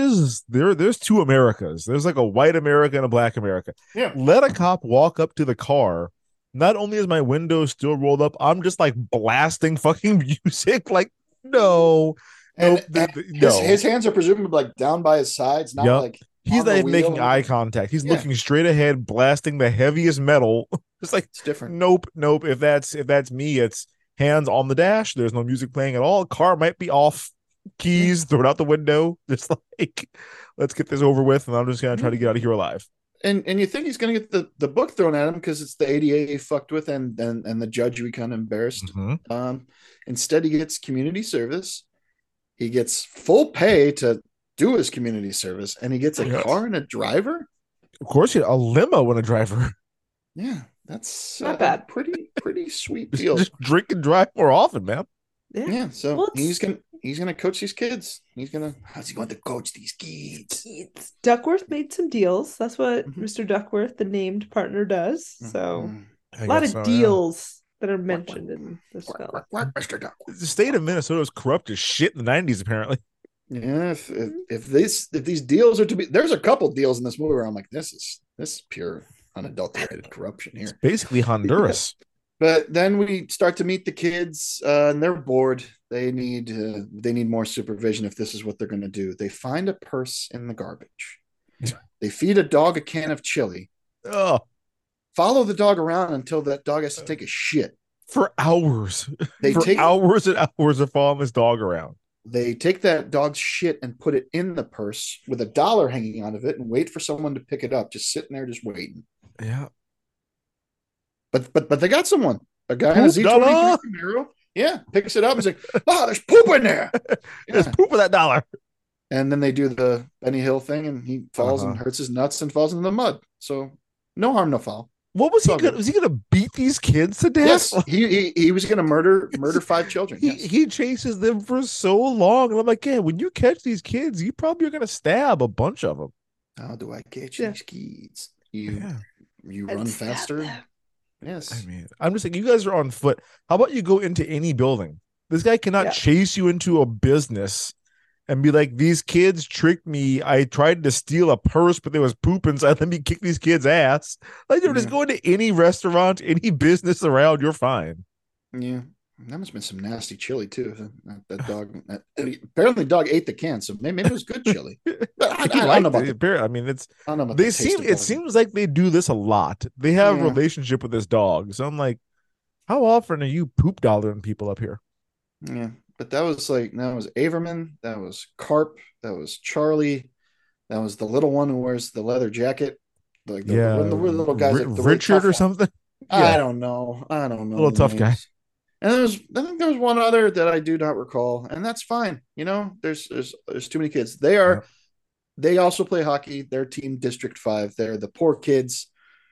there's two Americas. There's like a white America and a black America. Yeah. Let a cop walk up to the car. Not only is my window still rolled up, I'm just like blasting fucking music. Like, no. And, Nope, and his hands are presumably like down by his sides, not Yep. like He's on the not even making wheel. eye contact. He's Yeah. looking straight ahead, blasting the heaviest metal. It's like, It's different. nope. If that's me, it's hands on the dash. There's no music playing at all. Car might be off. Keys, throw it out the window. Just like, let's get this over with, and I'm just gonna try to get out of here alive. And you think he's going to get the book thrown at him because it's the ADA he fucked with, and the judge we kind of embarrassed. Mm-hmm. Instead, he gets community service. He gets full pay to do his community service, and he gets a car and a driver. Of course, a limo and a driver. Yeah, that's Not bad. Pretty sweet deal. Just drink and drive more often, man. Yeah, so Well, he's gonna coach these kids. How's he going to coach these kids? Duckworth made some deals. That's what Mhm. Mr. Duckworth, the named partner, does. So Mhm. a lot of deals that are mentioned in this film. What, Mr. Duck? The state of Minnesota was corrupt as shit in the 90s, apparently. Yeah, if these deals are to be, there's a couple deals in this movie where I'm like, this is pure unadulterated corruption here. It's basically Honduras. But then we start to meet the kids, and they're bored. They need more supervision if this is what they're going to do. They find a purse in the garbage. They feed a dog a can of chili. Oh, Follow the dog around until that dog has to take a shit. for hours. They for take hours and hours of following this dog around. They take that dog's shit and put it in the purse with $1 hanging out of it and wait for someone to pick it up, just sitting there, just waiting. Yeah. But they got someone. A guy in a Poop Z23 dollar? Camaro. Yeah, picks it up and is like, there's poop in there. There's poop for that $1. And then they do the Benny Hill thing, and he falls and hurts his nuts and falls into the mud. So no harm, no foul. What was he It's all gonna? good. Was he gonna beat these kids to death? Yes, he was going to murder 5 children. Yes. He chases them for so long, and I'm like, yeah, when you catch these kids, you probably are gonna stab a bunch of them. How do I catch Yeah. these kids? You And run stab faster. them. Yes. I mean, I'm just like, you guys are on foot. How about you go into any building? This guy cannot Yeah. chase you into a business and be like, these kids tricked me. I tried to steal a purse, but there was poop inside. Let me kick these kids' ass. Like, just go into any restaurant, any business around, you're fine. Yeah. That must have been some nasty chili too. That dog. Apparently, the dog ate the can, so maybe it was good chili. But I don't know about I mean, it's I don't know about they the taste seem of it dog. seems like they do this a lot. They have a Yeah. relationship with this dog. So I'm like, how often are you poop dollaring people up here? Yeah, but that was Averman, that was Carp, that was Charlie, that was the little one who wears the leather jacket, like the little guys, like the really Richard tough or one. something. I don't know. Little the tough guy. names. And I think there was one other that I do not recall, and that's fine. You know, there's too many kids. They also play hockey. They're team District 5. They're the poor kids.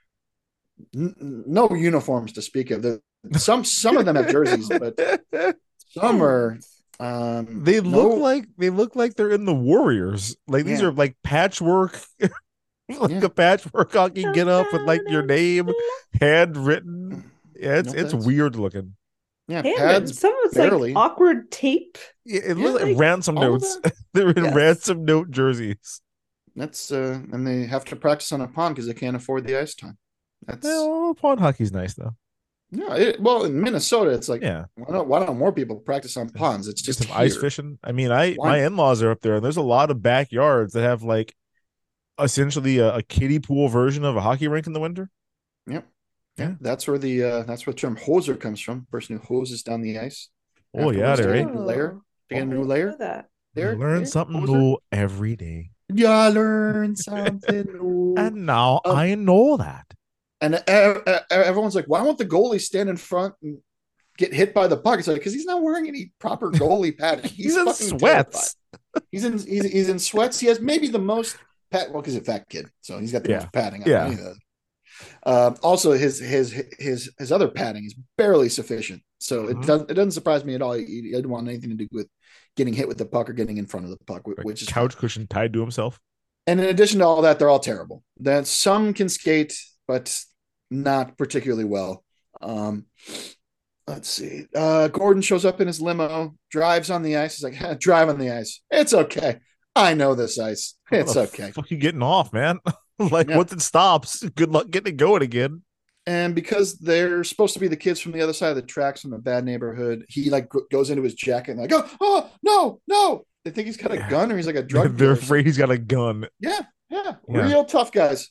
No uniforms to speak of. Some of them have jerseys, but some are. They look like they're in the Warriors. Like these Yeah. are like patchwork, like Yeah. a patchwork hockey get up with like your name handwritten. Yeah, No it's pads. weird looking. Yeah, Handwritten. pads. Some of it's barely. like awkward tape. It Yeah, looks like like, ransom all of notes. that. They're in Yes. ransom note jerseys. That's and they have to practice on a pond because they can't afford the ice time. That's Well, pond hockey's nice though. well in Minnesota it's like Yeah. why don't more people practice on ponds? It's Just just some ice here. fishing. I mean, Why my not? in-laws are up there, and there's a lot of backyards that have like essentially a kiddie pool version of a hockey rink in the winter. Yep. Yeah. Yeah, that's where the term hoser comes from. Person who hoses down the ice. Oh yeah, afterwards to there. get into the lair. They get a new I layer. know that. You learn something new every day. You learn something new. And now I know that. And everyone's like, why won't the goalie stand in front and get hit by the puck? It's like, because he's not wearing any proper goalie padding. He's in sweats. He's in sweats. He has maybe the most pad. Well, because he's a fat kid, so he's got the most padding. Also, his other padding is barely sufficient. So it doesn't surprise me at all. He didn't want anything to do with getting hit with the puck or getting in front of the puck, which is couch cushion tied to himself. And in addition to all that, they're all terrible. That some can skate, but not particularly well. Let's see. Gordon shows up in his limo, drives on the ice. He's like, drive on the ice. It's okay. I know this ice. It's okay. Fuck you getting off, man? Once it stops, good luck getting it going again. And because they're supposed to be the kids from the other side of the tracks from a bad neighborhood, he goes into his jacket and like, oh, no. They think he's got a gun or he's like a drug They're dealer. afraid he's got a gun. Yeah. Real tough guys.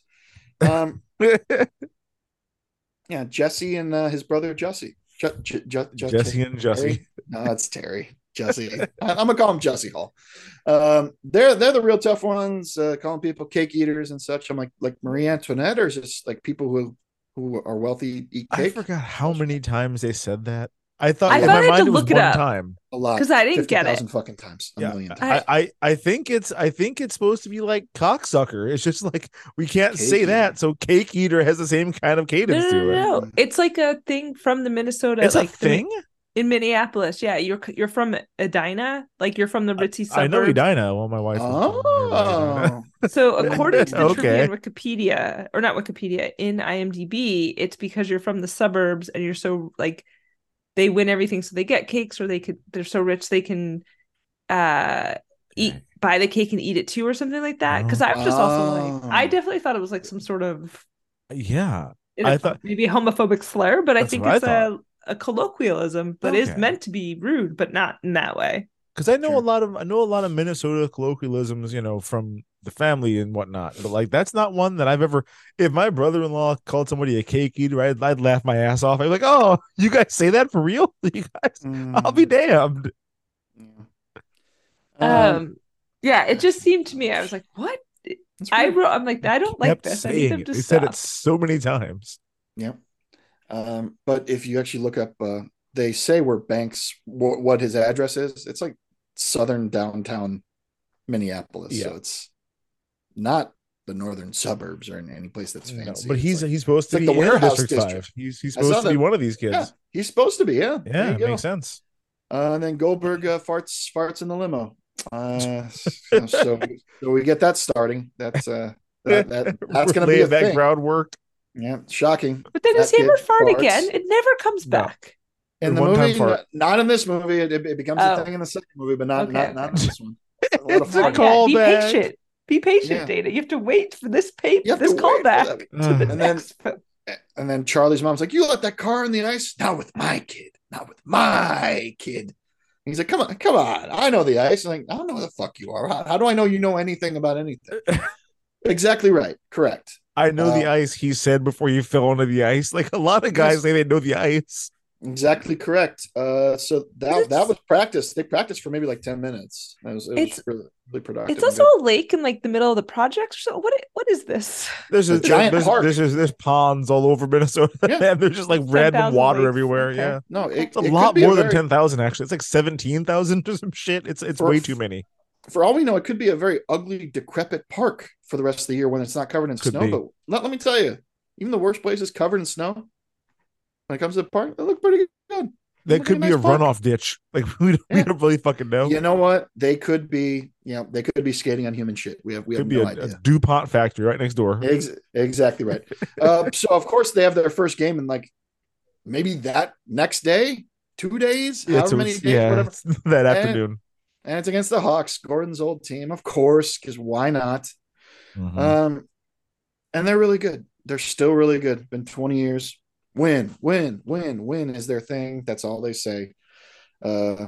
Yeah, Jesse and his brother Jesse. Jesse and Jesse. No, it's Terry. Jesse. I'm gonna call him Jesse Hall. They're the real tough ones, calling people cake eaters and such. I'm like Marie Antoinette, or is this like people who are wealthy eat cake? I forgot how many times they said that. I thought in my mind it was one time. A lot, because I didn't get it. 50,000 fucking times. A million times. I think it's supposed to be like cocksucker. It's just like we can't cake say eater. That. So cake eater has the same kind of cadence to it. No. It's like a thing from the Minnesota. It's like a thing in Minneapolis. Yeah, you're from Edina. Like you're from the ritzy suburbs. I know Edina. Well, my wife. Oh. So according to the Okay. trivia in Wikipedia, or not Wikipedia, in IMDb, it's because you're from the suburbs and you're so like. They win everything, so they get cakes, or they're so rich they can buy the cake and eat it too, or something like that. Because I was just also like, I definitely thought it was like some sort of I thought maybe a homophobic slur, but I think it's a colloquialism that is meant to be rude, but not in that way. Because I know a lot of Minnesota colloquialisms, from the family and whatnot. But like that's not one that I've ever. If my brother-in-law called somebody a cake eater, I'd laugh my ass off. I'd be like, "Oh, you guys say that for real? You guys? I'll be damned." Yeah, it just seemed to me. I was like, "What?" I'm like, I don't like this. I need them to They stop. said it so many times. Yeah. But if you actually look up, they say where Banks, what his address is. It's like southern downtown Minneapolis. Yeah. So it's not the northern suburbs or in any place that's fancy. No, but he's supposed to be the warehouse District 5. He's supposed to be one of these kids. Yeah, he's supposed to be. Yeah. Yeah, it makes sense. And then Goldberg farts in the limo. So we get that starting. That's going to be that thing. groundwork. Yeah, shocking. But then does he ever fart again? It never comes back. In the movie, not in this movie. It becomes a thing in the second movie, but not in this one. It's a callback. Be patient, Dana. You have to wait for this callback. And then Charlie's mom's like, "You let that car in the ice? Not with my kid. Not with my kid." He's like, come on. I know the ice. I'm like, I don't know who the fuck you are. How do I know you know anything about anything? Exactly right. Correct. I know the ice, he said before you fell into the ice. Like a lot of guys say they know the ice. Exactly correct. So that was practice. They practiced for maybe like 10 minutes. It was really productive. It's also a lake in like the middle of the project. So what is this? There's a giant park. There's ponds all over Minnesota. Yeah. And there's just like random water everywhere. Okay. Yeah. No, it's a lot more than 10,000 actually. It's like 17,000 or some shit. It's way too many. For all we know, it could be a very ugly, decrepit park for the rest of the year when it's not covered in snow. But let me tell you, even the worst places covered in snow, when it comes to the park, they look pretty good. That could be a runoff ditch. Like we don't really fucking know. You know what? They could be. They could be skating on human shit. We have no idea. A DuPont factory right next door. Exactly right. So of course they have their first game in like maybe that next day, 2 days, however many days, whatever. That afternoon. And it's against the Hawks, Gordon's old team, of course, because why not? Mm-hmm. And they're really good. They're still really good. Been 20 years. Win is their thing. That's all they say. They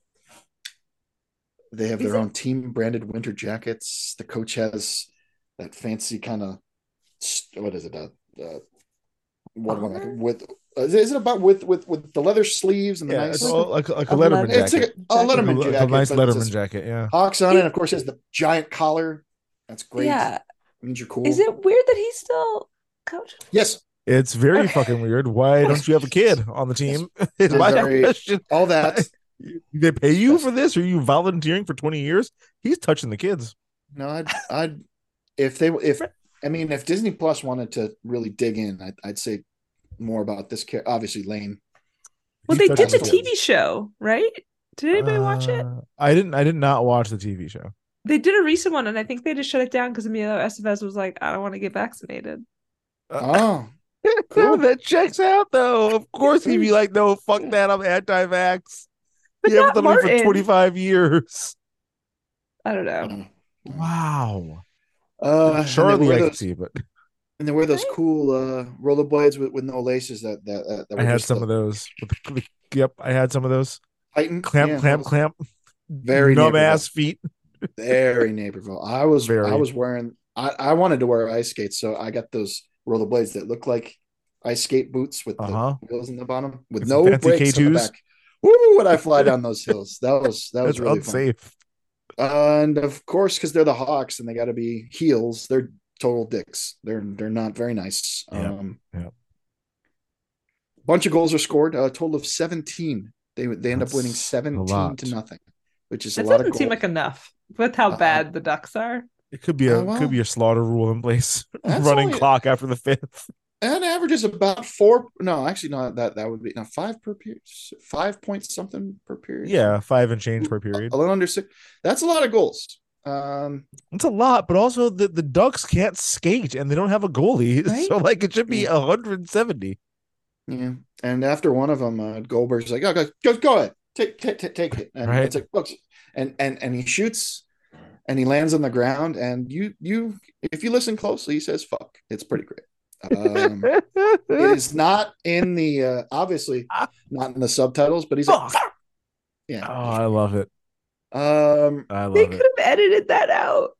have their own team branded winter jackets. The coach has that fancy kind of, what is it? with is it about with the leather sleeves and the Yeah, nice? it's all like a a Letterman leather- It's like jacket. a Letterman Like jacket, a nice but it's Letterman just jacket. Yeah. Hawks on it, and of course, he has the giant collar. That's great. Yeah. Means you're cool. Is it weird that he's still coaching? Yes. It's very Okay. fucking weird. Why don't you have a kid on the team? Is my question. All that. They pay you for this? Or are you volunteering for 20 years? He's touching the kids. No, I'd if Disney Plus wanted to really dig in, I'd say more about this character. Obviously, Lane. Well, He they did touches the kids. TV show, right? Did anybody watch it? I did not watch the TV show. They did a recent one, and I think they just shut it down because Emilio Estevez was like, "I don't want to get vaccinated." Oh, Cool. That checks out, though. Of course, he'd be like, "No, fuck that. I'm anti-vax." But You haven't not done it for Martin. 25 years. I don't know. Wow. and Charlie, I they can see, but wear those cool rollerblades with no laces that I were had just some of those. Yep, I had some of those. Titan. Clamp, Yeah, clamp, those- clamp. Very Numb Naperville. ass feet. Very Naperville. I was Very. wearing. I wanted to wear ice skates, so I got those rollerblades that look like ice skate boots with Uh-huh. the wheels in the bottom, with With no some fancy brakes on the K2s. back. Woo! Would I fly down those hills? That was That's really unsafe. fun. And of course, because they're the Hawks and they got to be heels, they're total dicks. They're not very nice. Yeah. Yeah. Bunch of goals are scored. A total of 17. They end up winning That's a 17 lot. to nothing, which is That a lot of doesn't seem goals. like enough with how bad the Ducks are. It could be a well, slaughter rule in place. that's Running only- clock after the fifth. That averages about 4. No, actually, no. That would be 5 per period. 5 points something per period. Yeah, 5 and change per period. A little under 6. That's a lot of goals. It's a lot, but also the Ducks can't skate and they don't have a goalie, Right? so like it should be 170. Yeah. And after one of them, Goldberg's like, "Oh, go ahead, take it." And Right. it's like, look, and he shoots, and he lands on the ground. And you, if you listen closely, he says, "Fuck." It's pretty great. It is not in the obviously not in the subtitles, but he's like, Fuck. yeah. Oh, I love it. I They love could it. have edited that out.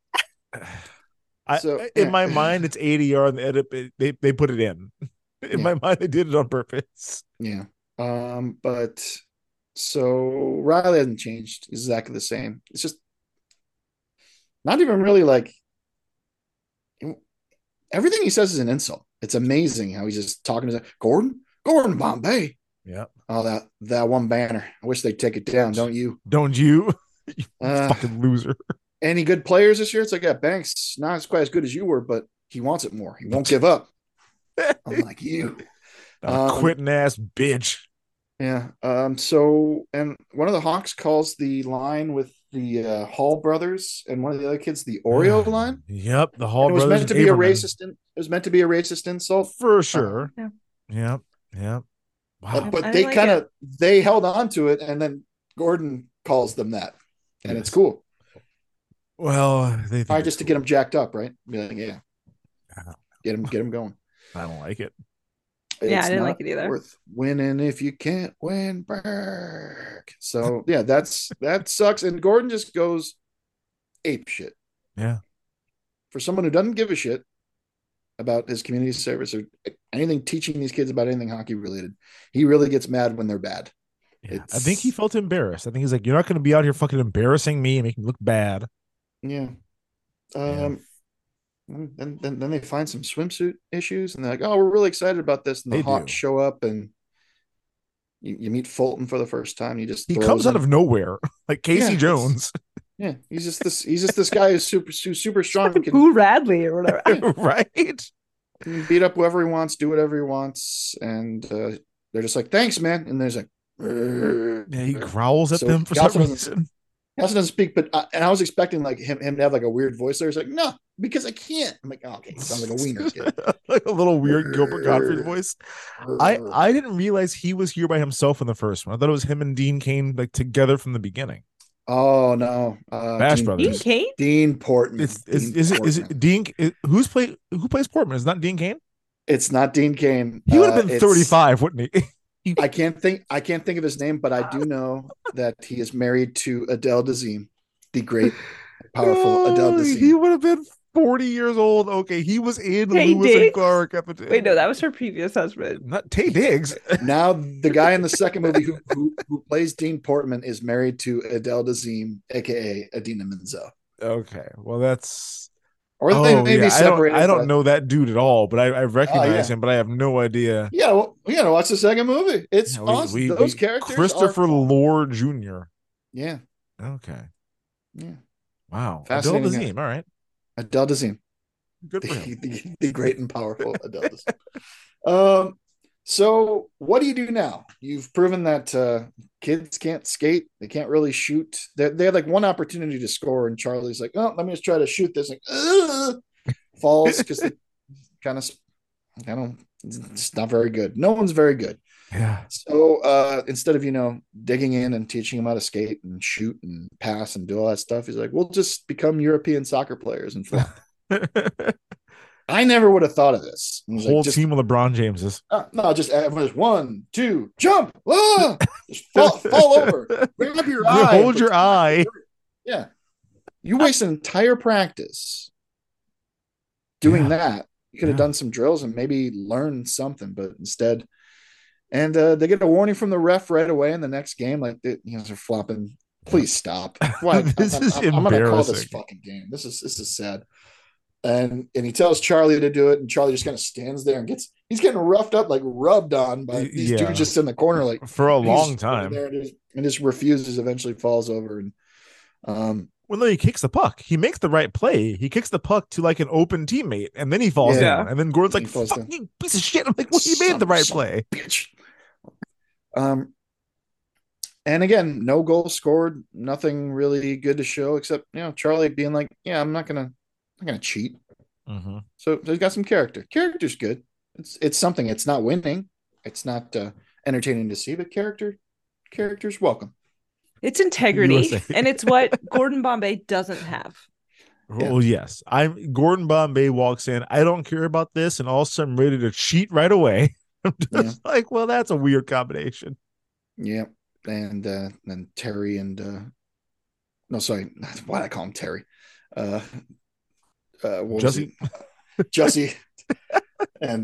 In my mind, it's ADR on the edit. They put it in. In my mind, they did it on purpose. Yeah. But so Riley hasn't changed. He's exactly the same. It's just not even really like everything he says is an insult. It's amazing how he's just talking to Gordon Bombay. Yeah. Oh, that one banner. I wish they'd take it down, don't you? Don't you? You Uh, fucking loser. Any good players this year? It's like, yeah, Banks not as quite as good as you were, but he wants it more. He won't give up. I'm like you. Quitting ass bitch. Yeah. So, and one of the Hawks calls the line with the Hall brothers, and one of the other kids the Oreo line. Yep, the Hall And it was brothers. meant to and be a Averman. racist. It was meant to be a racist insult. For sure. Yeah. Yep. Yep. Wow. But I they like kind of they held on to it, and then Gordon calls them that, and it's cool. Well, they think Probably it's just to get them jacked up, right? Be like, yeah, cool. get them going. I don't like it. Yeah, It's I didn't not like it either. Worth winning if you can't win back. So yeah, that sucks. And Gordon just goes ape shit. Yeah. For someone who doesn't give a shit about his community service or anything teaching these kids about anything hockey related, he really gets mad when they're bad. Yeah. I think he felt embarrassed. I think he's like, you're not going to be out here fucking embarrassing me and making me look bad. Yeah. Then they find some swimsuit issues, and they're like, "Oh, we're really excited about this." And the They Hawks do. show up, and you meet Fulton for the first time. He just He throws comes out him. of nowhere, like Casey Yeah, Jones, Yeah, he's just this guy who's super strong. Fucking Can Boo Radley or whatever. right? beat up whoever he wants, do whatever he wants, and they're just like, "Thanks, man." And there's like, Yeah, he growls at So them for he some also doesn't- reason. He also doesn't speak, but and I was expecting like him to have like a weird voice there. He's like, "No, because I can't." I'm like, oh, "Okay, he sounds like a wiener kid." Like a little weird Gilbert Gottfried voice. I didn't realize he was here by himself in the first one. I thought it was him and Dean Cain like together from the beginning. Oh no, Bash Dean, Brothers. Dean Cain? Dean Portman. Is it Dean? Who plays Portman? Is it not Dean Cain? It's not Dean Cain. He would have been it's- 35, wouldn't he? I can't think of his name, but I do know that he is married to Adele Dazeem, the great, powerful Adele He Dazeem. would have been 40 years old. Okay, he was in Tay Lewis and Diggs? Clark. Wait, no, that was her previous husband. Not Tay Diggs. Now the guy in the second movie who plays Dean Portman is married to Adele Dazeem, aka Adina Menzel. Okay, well that's. Or they may be separated. I don't know that dude at all, but I recognize him, but I have no idea. Yeah, well, we gotta watch the second movie. It's awesome. Those characters. Christopher Lord Jr. Yeah. Okay. Yeah. Wow. Adele Dazeem. All right. Adele Dazeem. Good for him. The great and powerful Adele Dazeem. So what do you do now? You've proven that kids can't skate. They can't really shoot. They had like one opportunity to score, and Charlie's like, "Oh, let me just try to shoot this." Like, falls because it's not very good. No one's very good. Yeah. So instead of digging in and teaching them how to skate and shoot and pass and do all that stuff, he's like, "We'll just become European soccer players and fly." I never would have thought of this. Whole team of LeBron Jameses. No, just 1, 2, jump, just fall over, grab your eye, hold your eye. Yeah, you waste an entire practice doing that. You could have done some drills and maybe learned something, but instead, and they get a warning from the ref right away in the next game. Like they're flopping. Please stop. Why? This is embarrassing. I'm gonna call this fucking game. This is sad. And he tells Charlie to do it, and Charlie just kind of stands there and he's getting roughed up, like rubbed on by these dudes just in the corner, like for a long time. And just refuses, eventually falls over. And well, no, he kicks the puck. He makes the right play. He kicks the puck to like an open teammate, and then he falls down. And then Gordon's like, "Fucking piece of shit!" I'm like, "Well, he made the right play." Bitch. And again, no goal scored, nothing really good to show except Charlie being like, "Yeah, I'm not gonna cheat." Mm-hmm. So he's got some character. Character's good. It's something. It's not winning. It's not entertaining to see, but character's welcome. It's integrity, and it's what Gordon Bombay doesn't have. Well, yes. Gordon Bombay walks in. I don't care about this, and all of a sudden I'm ready to cheat right away. I'm just like, well, that's a weird combination. Yeah, and then Terry and no, sorry, why did I call him Terry? Jussie and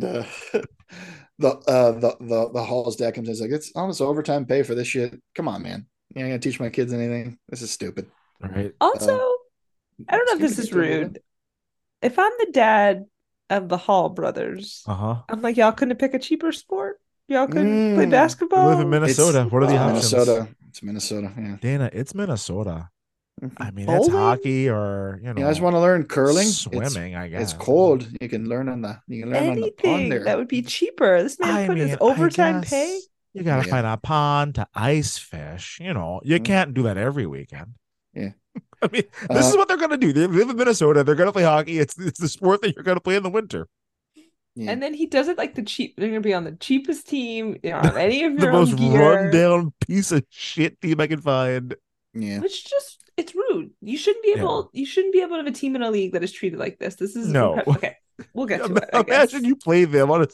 the Hall's dad comes in and is like, "It's almost overtime pay for this shit. Come on, man. You ain't gonna teach my kids anything. This is stupid." Right. Also, I don't know if this is rude. If I'm the dad of the Hall brothers, I'm like, y'all couldn't pick a cheaper sport? Y'all couldn't play basketball? We live in Minnesota. What are the options? It's Minnesota. Yeah. Dana, it's Minnesota. I mean, that's hockey or you guys want to learn curling, swimming. I guess it's cold. You can learn on the pond there. That would be cheaper. This man put his overtime pay. You gotta find a pond to ice fish. You can't do that every weekend. Yeah, I mean, this is what they're gonna do. They live in Minnesota. They're gonna play hockey. It's the sport that you're gonna play in the winter. Yeah. And then he does it like the cheap. They're gonna be on the cheapest team. You don't have any of your the most gear. rundown piece of shit team I can find. Yeah, which it's rude. You shouldn't be able. You shouldn't be able to have a team in a league that is treated like this. This is okay. We'll get to it. Imagine you play them on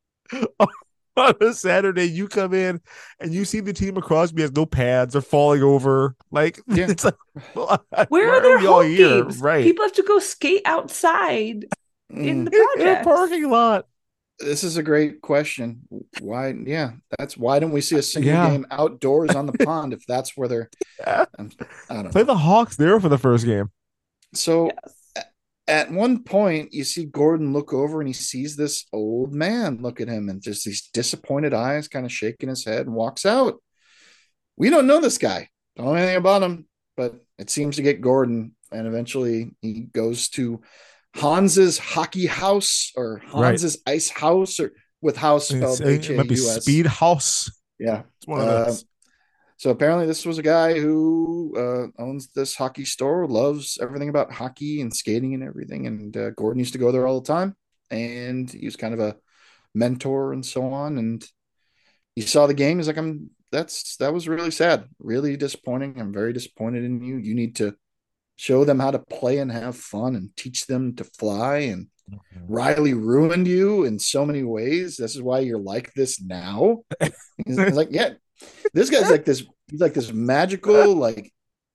a Saturday. You come in and you see the team across me has no pads or falling over. Like it's like, where are their home games? Right? People have to go skate outside in the project in a parking lot. This is a great question. Why? Yeah, why don't we see a single game outdoors on the pond if that's where they're? I don't play the Hawks there for the first game. So at one point, you see Gordon look over and he sees this old man look at him and just these disappointed eyes, kind of shaking his head, and walks out. We don't know this guy. Don't know anything about him, but it seems to get Gordon, and eventually he goes to Hans's Hockey House or Hans's Ice House, or with house spelled H-A-U-S. It might be Speed House. Yeah. It's one of those. So apparently this was a guy who owns this hockey store, loves everything about hockey and skating and everything. And Gordon used to go there all the time. And he was kind of a mentor and so on. And he saw the game. He's like, that was really sad, really disappointing. I'm very disappointed in you. You need to show them how to play and have fun and teach them to fly. And Riley ruined you in so many ways. This is why you're like this now. He's like, yeah, this guy's like this. He's like this magical, like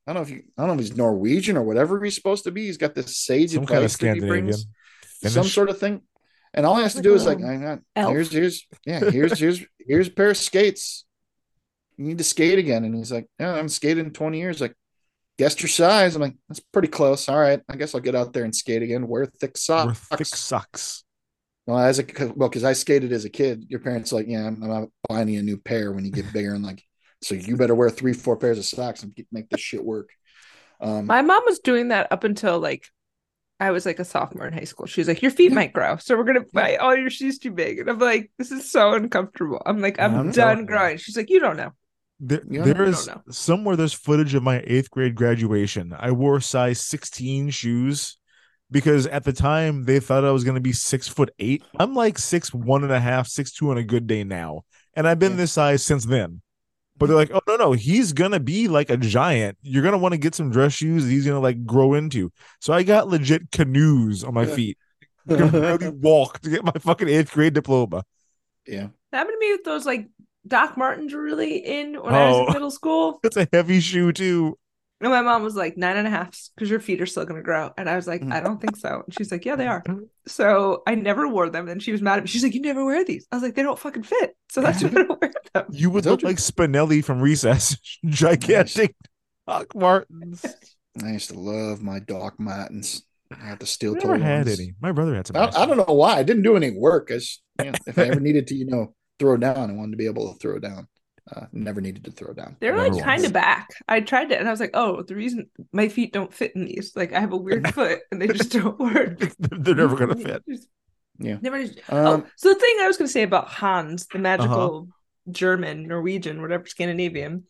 I don't know if he's Norwegian or whatever he's supposed to be. He's got this sage Some kind of advice that he Scandinavian. brings, Finnish. some sort of thing. And all he has to Like do a is like, little elf. here's a pair of skates. You need to skate again. And he's like, yeah, I haven't skated in 20 years. Like, guessed your size. I'm like, that's pretty close. All right, I guess I'll get out there and skate again. Wear thick socks. Thick socks. Well, because I skated as a kid, your parents are like, yeah, I'm not buying you a new pair when you get bigger, and like, so you better wear 3-4 pairs of socks and make this shit work. My mom was doing that up until like I was like a sophomore in high school. She was like, your feet might grow, so we're gonna buy all your shoes too big. And I'm like, this is so uncomfortable. I'm like, I'm done growing. She's like, you don't know. There is somewhere there's footage of my 8th grade graduation. I wore size 16 shoes because at the time they thought I was going to be 6'8". I'm like 6'1.5", 6'2" on a good day now, and I've been this size since then. But they're like, oh no, he's gonna be like a giant. You're gonna want to get some dress shoes that he's gonna like grow into. So I got legit canoes on my feet. I could barely walk to get my fucking 8th grade diploma. Yeah, that happened to me with those like Doc Martens were really in when I was in middle school. It's a heavy shoe too. And my mom was like 9.5 because your feet are still gonna grow. And I was like, I don't think so. And she's like, yeah, they are. So I never wore them. And she was mad at me. She's like, you never wear these. I was like, they don't fucking fit. So that's why I don't wear them. You would look like Spinelli from Recess. Gigantic Doc Martens. I used to love my Doc Martens. I had the steel toe. Never had any. My brother had some. I don't know why. I didn't do any work. If I ever needed to, throw down, I wanted to be able to throw down. Never needed to throw down. They're like kind of back. I tried it and I was like, oh, the reason my feet don't fit in these, like I have a weird foot and they just don't work. They're never gonna fit. Yeah. So the thing I was gonna say about Hans, the magical German, Norwegian, whatever, Scandinavian.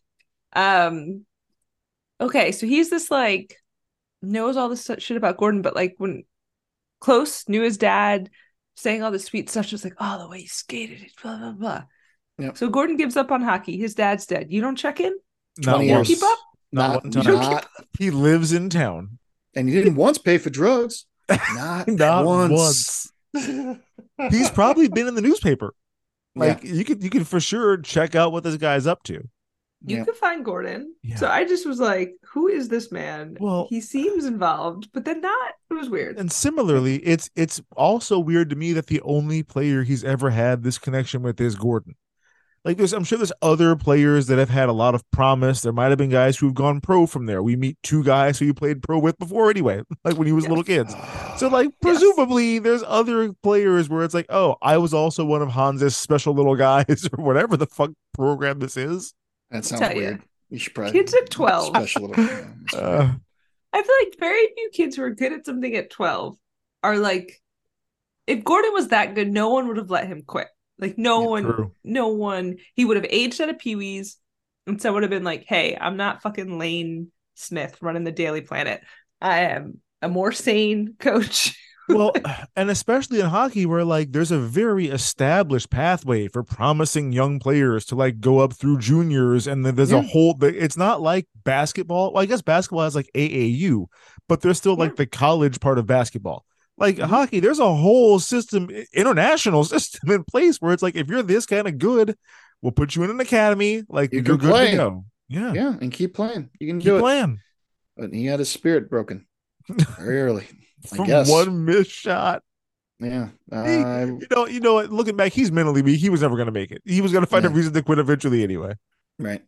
Okay, so he's this like knows all this shit about Gordon, but like when Close knew his dad, saying all this sweet stuff, just like, oh, the way he skated, blah blah blah. Yep. So Gordon gives up on hockey. His dad's dead. You don't check in? Not once. Keep up? Not one time. He lives in town. And he didn't once pay for drugs. Not once. He's probably been in the newspaper. Like you could for sure check out what this guy's up to. You could find Gordon. Yeah. So I just was like, who is this man? Well, he seems involved, but then not. It was weird. And similarly, it's also weird to me that the only player he's ever had this connection with is Gordon. Like I'm sure there's other players that have had a lot of promise. There might have been guys who've gone pro from there. We meet 2 guys who you played pro with before anyway, like when he was little kids. So like presumably there's other players where it's like, oh, I was also one of Hans's special little guys or whatever the fuck program this is. That sounds weird. You should probably kids at 12. Special little, I feel like very few kids who are good at something at 12 are like, if Gordon was that good, no one would have let him quit. Like no one, he would have aged out of Pee-wee's and so would have been like, hey, I'm not fucking Lane Smith running the Daily Planet. I am a more sane coach. Well, and especially in hockey where like there's a very established pathway for promising young players to like go up through juniors, and then there's a whole, it's not like basketball. Well, I guess basketball has like AAU, but there's still like the college part of basketball. Like hockey, there's a whole system, international system in place where it's like, if you're this kind of good, we'll put you in an academy. Like you're good to go. Yeah. Yeah. And keep playing. You can do it. But he had his spirit broken very early. From one missed shot. Yeah. You know what? Looking back, he's mentally weak. He was never going to make it. He was going to find a reason to quit eventually anyway. Right.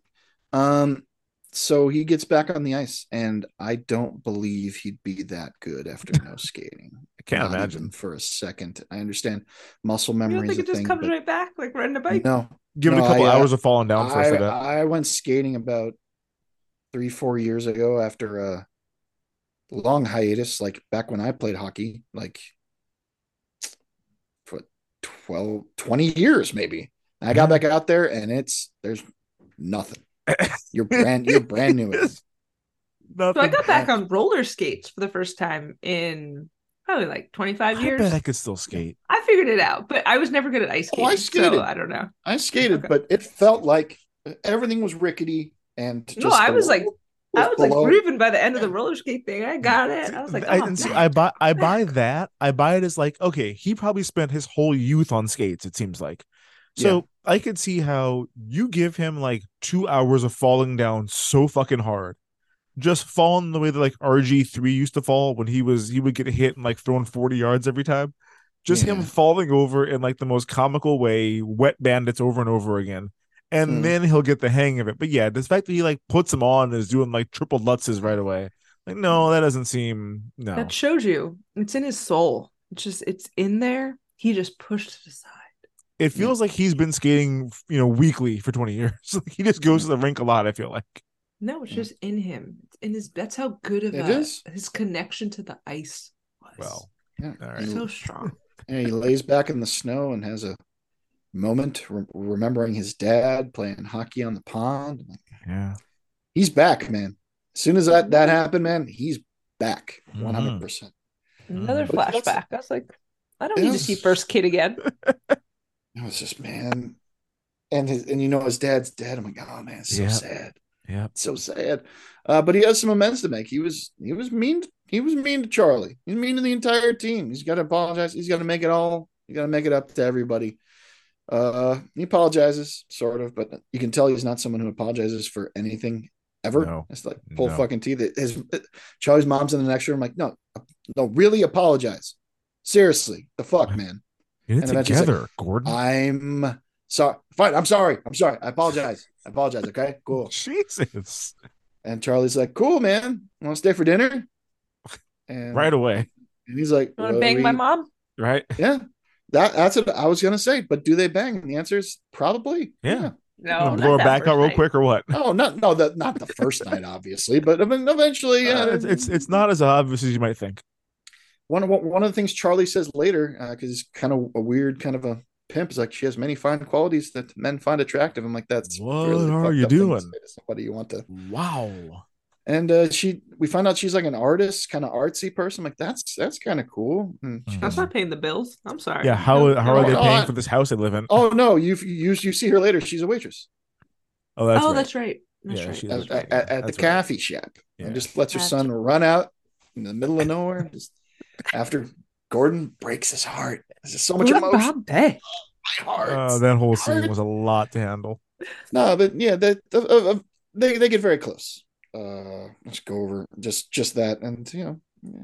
So he gets back on the ice, and I don't believe he'd be that good after no skating. I can't imagine for a second. I understand muscle memory. You don't think it just comes right back, like riding a bike? No. Give it a couple hours of falling down for that. I went skating about 3-4 years ago after a long hiatus, like back when I played hockey, like for 20 years maybe. I got back out there, and there's nothing. You're brand new. So I got back on roller skates for the first time in probably like 25 years. I bet I could still skate. I figured it out, but I was never good at ice skating. I skated. So I don't know. I skated, but it felt like everything was rickety and just I was like grooving by the end of the roller skate thing. I got it. I was like, I buy that. I buy it as like, okay, he probably spent his whole youth on skates, it seems like. So I could see how you give him like 2 hours of falling down so fucking hard just falling the way that like RG3 used to fall when he would get hit and like throwing 40 yards every time. Just him falling over in like the most comical way, wet bandits over and over again. And then he'll get the hang of it. But yeah, the fact that he like puts him on and is doing like triple lutzes right away. Like, no, that doesn't seem That shows you. It's in his soul. It's in there. He just pushed it aside. It feels like he's been skating, weekly for 20 years. Like he just goes to the rink a lot, I feel like. No, it's just in him. It's in his. That's how good of his connection to the ice was. Well, all right. So strong. Yeah, he lays back in the snow and has a moment remembering his dad playing hockey on the pond. Yeah, he's back, man. As soon as that happened, man, he's back 100%. Another flashback. I was like, I don't need to see first kid again. It was just, man, and his dad's dead. I'm like, oh man, it's so sad. Yeah, so sad. But he has some amends to make. He was mean. He was mean to Charlie. He's mean to the entire team. He's got to apologize. He's got to make it all. You got to make it up to everybody. He apologizes, sort of, but you can tell he's not someone who apologizes for anything ever. No. It's like pull fucking teeth. Charlie's mom's in the next room. Like, no, really apologize. Seriously, the fuck, man. Get it together, like, Gordon. I'm sorry. Fine. I'm sorry. I apologize. Okay, cool. Jesus. And Charlie's like, cool, man. Want to stay for dinner? And right away. And he's like, want to bang my mom? Right. Yeah. That's what I was gonna say. But do they bang? And the answer is probably yeah. No, blow her back out real quick or what? Oh, not the first night, obviously, but eventually, it's not as obvious as you might think. One of the things Charlie says later, because he's kind of a weird kind of a pimp, is like, she has many fine qualities that men find attractive. I'm like, that's what really are you doing? What do you want to? Wow. And we find out she's like an artist, kind of artsy person. I'm like, that's kind of cool. That's not paying the bills. I'm sorry. Yeah, how are they paying for this house they live in? Oh no, you see her later. She's a waitress. Oh, that's right. That's right. That's right. At the coffee shop, and just lets her son run out in the middle of nowhere. Just after Gordon breaks his heart. There's just so much emotion. My heart. That whole scene was a lot to handle. No, but yeah, they get very close. Let's go over just that, and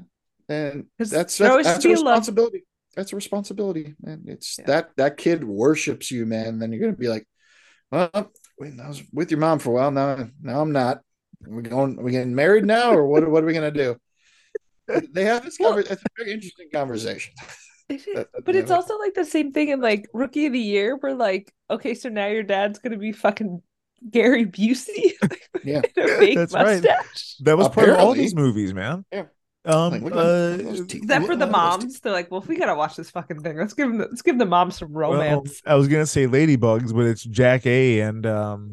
and that's a responsibility. That's a responsibility, man. It's that kid worships you, man. Then you're gonna be like, well, wait, I was with your mom for a while. Now I'm not. Are we getting married now, or what are we gonna do? They have this conversation. It's a very interesting conversation. But it's also like the same thing in like Rookie of the Year, where like, okay, so now your dad's gonna be fucking Gary Busey. Yeah, that's mustache. Right. That was part of all these movies, man. Yeah. Except for the moms, they're like, well, if we gotta watch this fucking thing, let's give the moms some romance. Well, I was gonna say Ladybugs, but it's Jack A and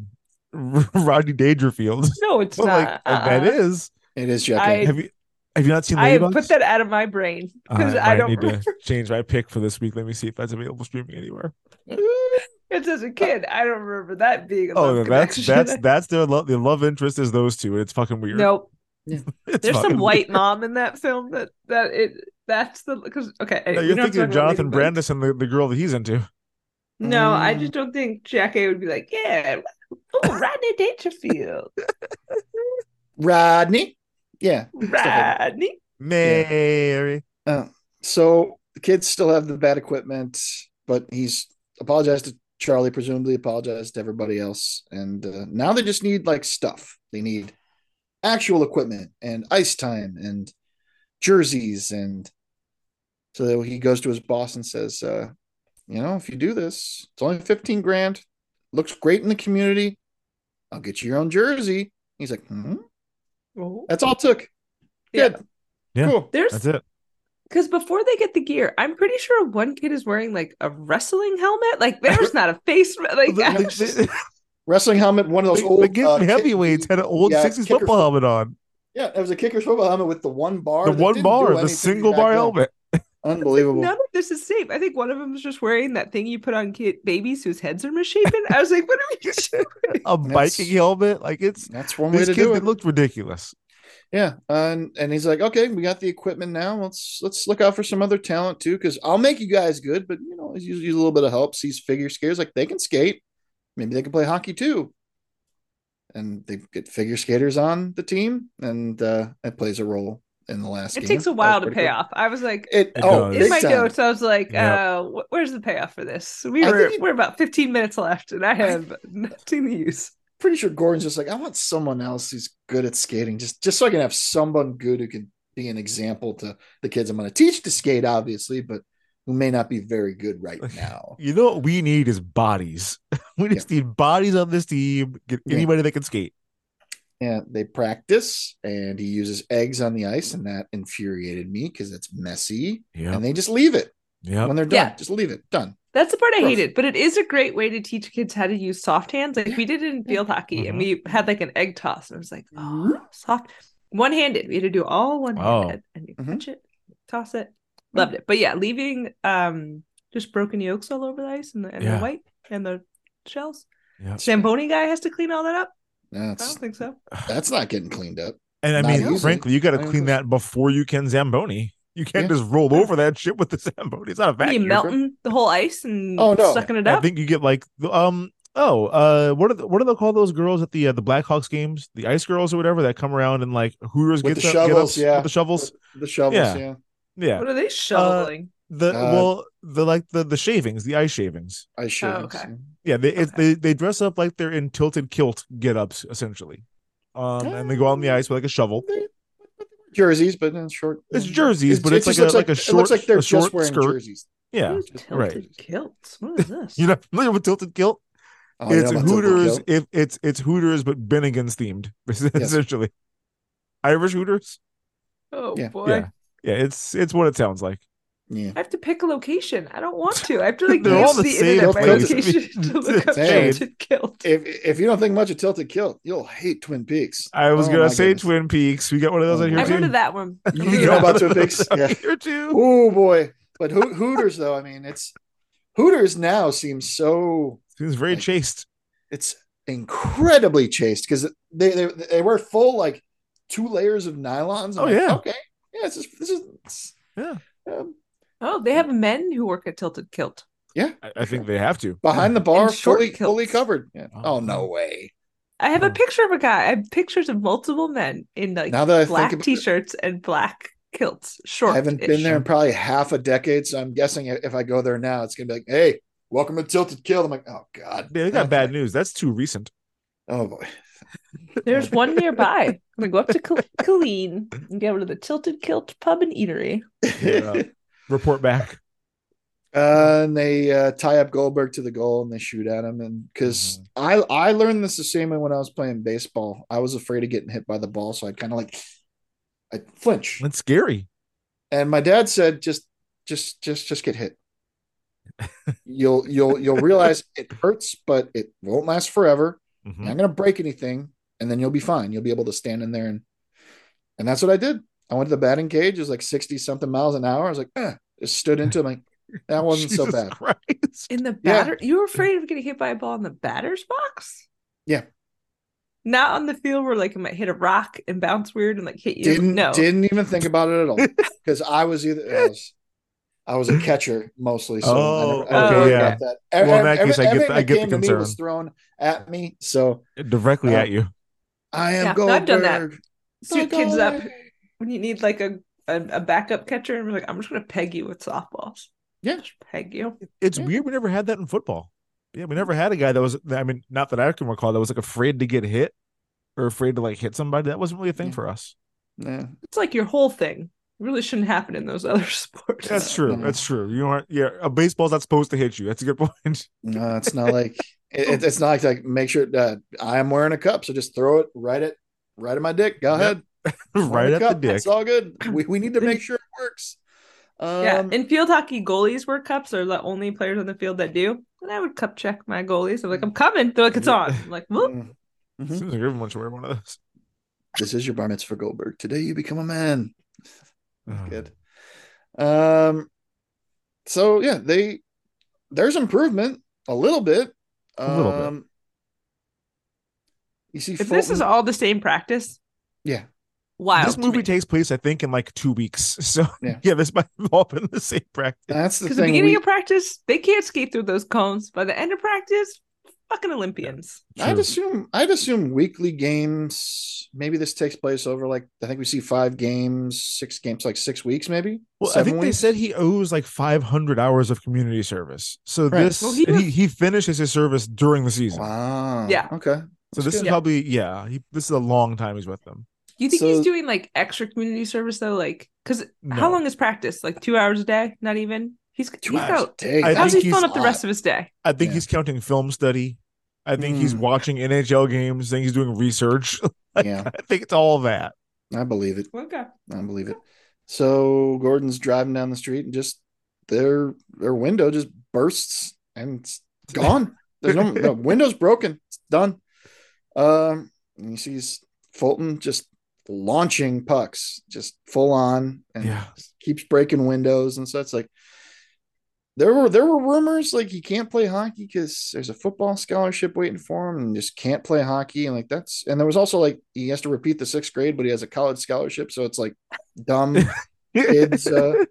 Rodney Dangerfield. No, it's not. That is. It is Jack A. Have you not seen Ladybugs? I have put that out of my brain because I don't need to change my pick for this week. Let me see if that's available streaming anywhere. It's as a kid. I don't remember that being. That's their love interest is those two. It's fucking weird. Nope. Yeah. There's some white mom in that film that's the because okay. No, you're thinking of Jonathan Brandis and the girl that he's into. No, I just don't think Jack A would be like, yeah, Rodney Dangerfield. Rodney. Yeah. Rodney. Mary. So the kids still have the bad equipment, but he's apologized to Charlie, presumably apologized to everybody else. And now they just need like stuff. They need actual equipment and ice time and jerseys. And so he goes to his boss and says, if you do this, it's only $15,000. Looks great in the community. I'll get you your own jersey. He's like, That's all it took. Good. Yeah. Cool. That's it. Because before they get the gear, I'm pretty sure one kid is wearing like a wrestling helmet. Like there's not a face like wrestling helmet. One of those old heavyweights had an old 60s football helmet on. Yeah, it was a kicker's football helmet with the one bar. The single bar helmet. Unbelievable. None of this is safe. I think one of them is just wearing that thing you put on babies whose heads are misshapen. I was like, what are we doing? A biking helmet? Like that's one way to do it. It looked ridiculous. Yeah, and he's like, okay, we got the equipment now. Let's look out for some other talent too, because I'll make you guys good, but use a little bit of help. Sees figure skates, like they can skate, maybe they can play hockey too. and they get figure skaters on the team, and it plays a role in the last game. It takes a That was while to pretty pay cool. off. I was like, does. in big my time. notes, I was like, Yep. where's the payoff for this? think We're about 15 minutes left, and I have nothing to use. Pretty sure Gordon's just like, I want someone else who's good at skating, just so I can have someone good who can be an example to the kids I'm going to teach to skate, obviously, but who may not be very good right now. You know what we need is bodies. We just need bodies on this team. Get anybody that can skate. And they practice, and he uses eggs on the ice, and that infuriated me because it's messy. Yeah. And they just leave it when they're done. Yeah. Just leave it. Done. That's the part I Gross. hated, but it is a great way to teach kids how to use soft hands. Like we did it in field hockey, and we had like an egg toss, and I was like, oh, soft, one-handed. We had to do all one-handed, and you catch it, toss it. Loved it. But yeah, leaving just broken yolks all over the ice and the white and the shells. Yeah. Zamboni guy has to clean all that up. I No, don't think so. that's not getting cleaned up. And I Not mean, easy. frankly, you got to Not clean easy. that before you can Zamboni. You can't just roll over that shit with the Zamboni. It's not a Are you vacuum. melting the whole ice and Oh, no. sucking it I up? think you get like what do they call those girls at the Blackhawks games? The ice girls or whatever that come around and like Hooters With get the get shovels, up yeah. with the shovels. The shovels, Yeah. Yeah. What are they shoveling? The shavings, the ice shavings. I should. okay. Yeah, they dress up like they're in tilted kilt get-ups essentially. And they go out on the ice with like a shovel. Jerseys, but in short. It's jerseys, but it's just like looks a it short, looks like they're a short just wearing skirt. jerseys. Yeah, What is right. tilted kilts? What is this? You're not familiar with tilted kilt? Oh, you It's know about tilted Hooters. kilt? It's Hooters, but Bennigan's themed essentially. Irish Hooters. Oh Yeah. boy. Yeah, it's what it sounds like. Yeah. I have to pick a location. I don't want to. I have to like They're all use the the same internet by place. location to look up Same. tilted kilt. If you don't think much of tilted kilt, you'll hate Twin Peaks. I was Oh, gonna my say goodness. Twin Peaks. We got one of those out here I've too. heard of that one. You know about Twin Peaks? Yeah. Here too. Oh boy. But Hooters though, I mean, it's Hooters now seems so Seems very like- chaste. it's incredibly chaste because they wear full like 2 layers of nylons. Oh, I'm like, yeah. okay, yeah. This is Yeah. Oh, they have men who work at Tilted Kilt. I think they have to. behind the bar, And short fully kilts. covered. Yeah. Oh. Oh no way! I have Oh. a picture of a guy. I have pictures of multiple men in like Now that I black think about t-shirts and black kilts. Short. I haven't been there in probably half a decade, so I'm guessing if I go there now, it's gonna be like, hey, welcome to Tilted Kilt. I'm like, oh god, They got bad news. That's too recent. Oh boy. There's one nearby. I'm gonna go up to Colleen and go to the Tilted Kilt Pub and Eatery. Yeah. Report back. And they tie up Goldberg to the goal and they shoot at him. And because I learned this the same way when I was playing baseball, I was afraid of getting hit by the ball, so I kind of like I flinch. That's scary. And my dad said, just get hit. You'll realize it hurts, but it won't last forever. Mhm. You're not gonna break anything, and then you'll be fine. You'll be able to stand in there and that's what I did. I went to the batting cage. It was like 60 something miles an hour. I was like, just stood into it. I'm like, that wasn't so Jesus bad. Christ. In the Yeah. batter, you were afraid of getting hit by a ball in the batter's box? Yeah. Not on the field where like it might hit a rock and bounce weird and like hit you. Didn't even think about it at all because I was I was a catcher mostly. So Oh, I never okay, got yeah. that. Well, in that case, I get everything the came to me concern. was thrown at me. So Directly at you. I am Yeah, Goldberg. I've done that. Suit kids up Bye-bye. when you need like a backup catcher and we're like, I'm just gonna peg you with softballs. Yeah. Just peg you. It's Yeah. weird we never had that in football. Yeah, we never had a guy that was, I mean, not that I can recall, that was like afraid to get hit or afraid to like hit somebody. That wasn't really a thing Yeah. for us. Yeah. It's like your whole thing. It really shouldn't happen in those other sports. That's true. Mhm. That's true. You aren't, yeah, a baseball's not supposed to hit you. That's a good point. No, it's not like it's not like make sure that I am wearing a cup, so just throw it right at my dick. Go Yep. ahead. Right Wearing a at the cup. dick. It's all good. We need to make sure it works. Yeah, in field hockey, goalies wear cups. Are the only players on the field that do. And I would cup check my goalies. I'm like, I'm coming. They're like, it's on. I'm like, whoop. Mhm. Seems like everyone should wear one of those. This is your bar mitzvah, Goldberg. Today you become a man. Oh. Good. So yeah, there's improvement a little bit. A little bit. You see, If this is all the same practice, yeah, wow. This movie takes place, I think, in like 2 weeks. So Yeah. yeah, this might have all been the same practice. that's the Because the thing. beginning of practice, they can't skate through those cones. By the end of practice, fucking Olympians. I'd assume weekly games. Maybe this takes place over I think we see 5 games, 6 games, like 6 weeks, maybe. Well, 7 I think weeks. they said he owes like 500 hours of community service. So Right. this, Well, he finishes his service during the season. Wow. Yeah. Okay. So this is good. probably this is a long time he's with them. Do you think So- he's doing like extra community service though? Like, because how No. long is practice? Like 2 hours a day? Not even. He's 2 hours out. a day. I How's think he he's filling up the a rest lot. of his day? I think Yeah. he's counting film study. I think he's watching NHL games. I think he's doing research. Yeah. I think it's all that. I believe it. Okay. I believe it. So Gordon's driving down the street and just their window just bursts and it's gone. There's no the window's broken. It's done. And he sees Fulton just launching pucks, just full on, and keeps breaking windows. And so it's like there were rumors like he can't play hockey because there's a football scholarship waiting for him and just can't play hockey. And and there was also like he has to repeat the 6th grade, but he has a college scholarship. So it's like dumb kids,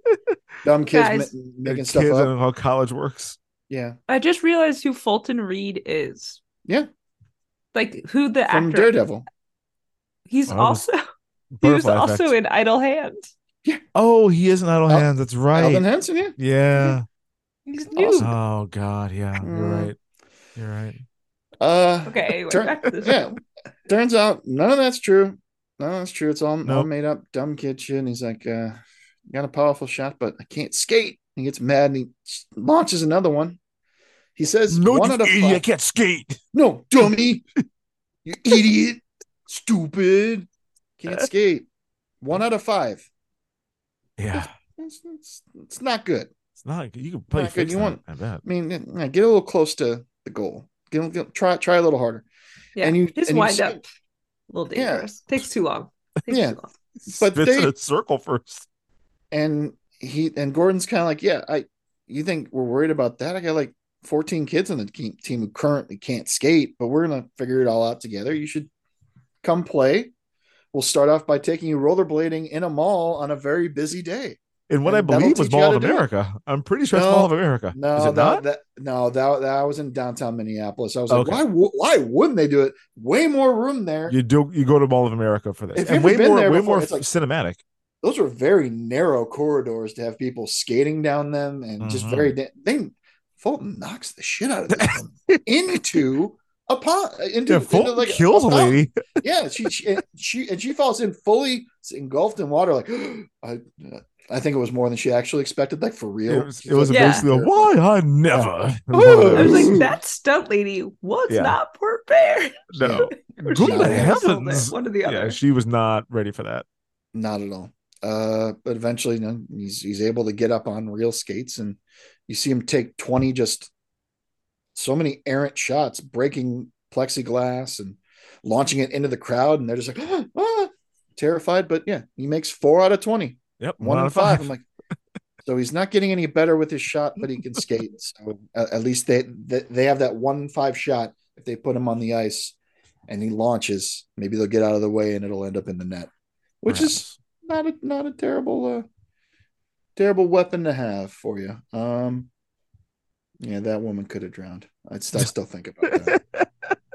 Guys. making stuff Kids up. and how college works. Yeah. I just realized who Fulton Reed is. Yeah. Like who the From actor. Daredevil. He's Wow. also he was Butterfly also effect. in Idle Hands. Oh, he is in Idle Al- Hands. That's right. Alvin Henson, yeah. Yeah. He's new. Awesome. Oh God. Yeah. You're Mm. right. You're right. Okay, anyway, Turn- back to this yeah. film. Turns out none of that's true. None of that's true. It's all Nope. made up. Dumb kid shit. And he's like, got a powerful shot, but I can't skate. He gets mad and he launches another one. He says, No, one you out of idiot! I 5. can't skate. No, dummy. You idiot. Stupid. Can't skate. 1 out of 5. Yeah. It's not good. It's not. You can play Not good. fix You that, want- I bet. I mean, get a little close to the goal. Try a little harder. Yeah, And you- his and you wind see- up a little Yeah. dangerous. Takes too long. Takes Yeah. too long. But Spits in a circle first. And Gordon's kind of like, yeah, you think we're worried about that? I got like 14 kids on the team who currently can't skate, but we're gonna figure it all out together. You should come play. We'll start off by taking you rollerblading in a mall on a very busy day. And what I And that'll believe was teach you Mall how of to do it. America. I'm pretty sure it's No, Mall of America. Is No, it not? that was in downtown Minneapolis. I was like, Okay. why wouldn't they do it? Way more room there. You go to Mall of America for this, If and you've ever been there way before, more it's like- cinematic. Those were very narrow corridors to have people skating down them, and just Mhm. Fulton knocks the shit out of this woman into a pond. Into Fulton like kills a fountain. lady. Yeah, she falls in fully engulfed in water. Like I think it was more than she actually expected. Like for real, It was Yeah. basically a why I never. I was like, that stunt lady was Yeah. not prepared. no. Or Good she was heavens. insulted, one or the other. Yeah, she was not ready for that. not at all. But eventually, he's able to get up on real skates, and you see him take 20 just so many errant shots, breaking plexiglass and launching it into the crowd, and they're just like terrified. But yeah, he makes 4 out of 20. Yep, 1 out of 5. I'm like, so he's not getting any better with his shot, but he can skate. So at least they have that 1-5 shot. If they put him on the ice and he launches, maybe they'll get out of the way and it'll end up in the net, which is not a terrible weapon to have for you. Yeah, that woman could have drowned. I still think about that.